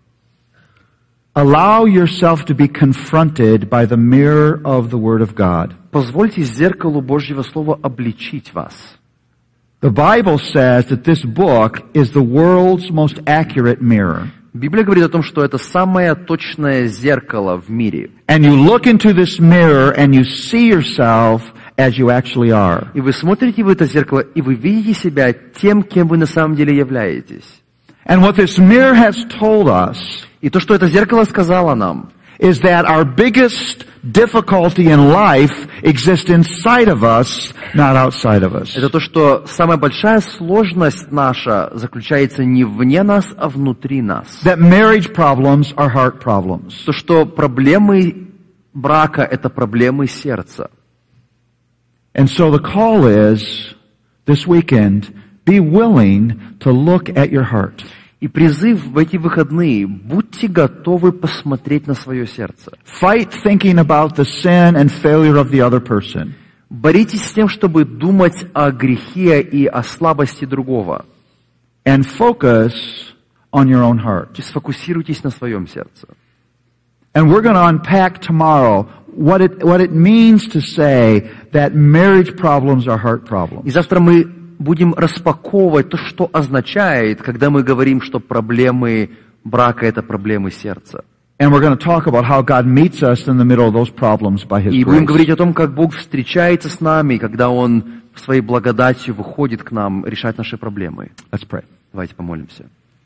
allow yourself to be confronted by the mirror of the Word of God. позвольте зеркалу Божьего Слова обличить вас. The Bible says that this book is the world's most accurate mirror. Библия говорит о том, что это самое точное зеркало в мире. And you look into this mirror and you see yourself as you actually are. И вы смотрите в это зеркало, и вы видите себя тем, кем вы на самом деле являетесь. And what this mirror has told us И то, что это зеркало сказало нам, is that our biggest difficulty in life exists inside of us, not outside of us. это то, что самая большая сложность наша заключается не вне нас, а внутри нас. That marriage problems are heart problems. То, что проблемы брака – это проблемы сердца. And so the call is, this weekend, be willing to look at your heart. И призыв в эти выходные – будьте готовы посмотреть на свое сердце. Fight thinking about the sin and failure of the other person. Боритесь с тем, чтобы думать о грехе и о слабости другого. And focus on your own heart. И сфокусируйтесь на своем сердце. And we're going to unpack tomorrow what it, what it means to say that marriage problems are heart И problems. завтра мы будем распаковывать то, что означает, когда мы говорим, что проблемы брака – это проблемы сердца. And we're going to talk about how God meets us in the middle of those problems by His И будем grace. говорить о том, как Бог встречается с нами, когда Он своей благодатью выходит к нам решать наши проблемы. Let's pray. Давайте помолимся.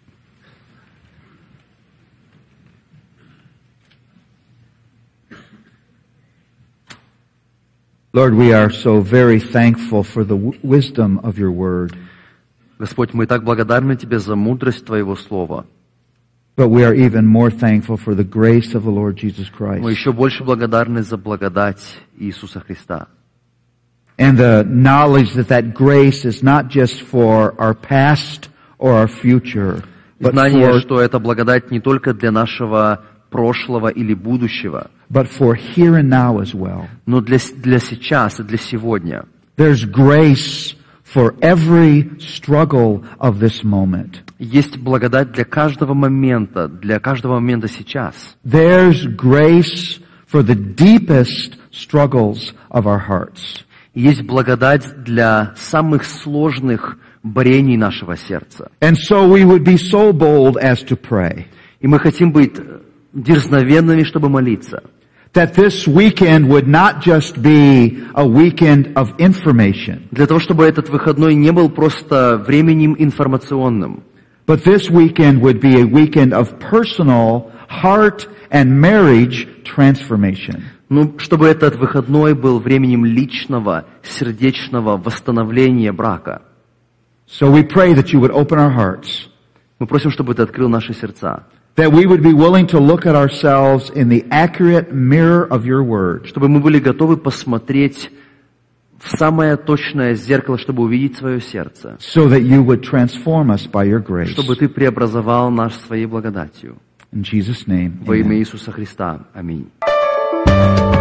Lord, we are so very thankful for the w- wisdom of your word, Господь, мы так благодарны Тебе за мудрость Твоего Слова. but we are even more thankful for the grace of the Lord Jesus Christ Мы еще больше благодарны за благодать Иисуса Христа. and the knowledge that that grace is not just for our past or our future, И but знание, for, что эта благодать не только для нашего прошлого или будущего, but for here and now as well. но для, для сейчас и для сегодня. There's grace for every struggle of this moment. Есть благодать для каждого момента, для каждого момента сейчас. There's grace for the deepest struggles of our hearts. Есть благодать для самых сложных борений нашего сердца. And so we would be so bold as to pray И мы хотим быть дерзновенными, чтобы молиться. that this weekend would not just be a weekend of information, Для того, чтобы этот выходной не был просто временем информационным, but this weekend would be a weekend of personal heart and marriage transformation. ну, чтобы этот выходной был временем личного, сердечного восстановления брака. So we pray that you would open our hearts, Мы просим, чтобы Ты открыл наши сердца, that we would be willing to look at ourselves in the accurate mirror of your word, чтобы мы были готовы посмотреть в самое точное зеркало, чтобы увидеть свое сердце, so that you would transform us by your grace. чтобы Ты преобразовал нас своей благодатью. In Jesus' name, Во имя amen. Иисуса Христа. Аминь.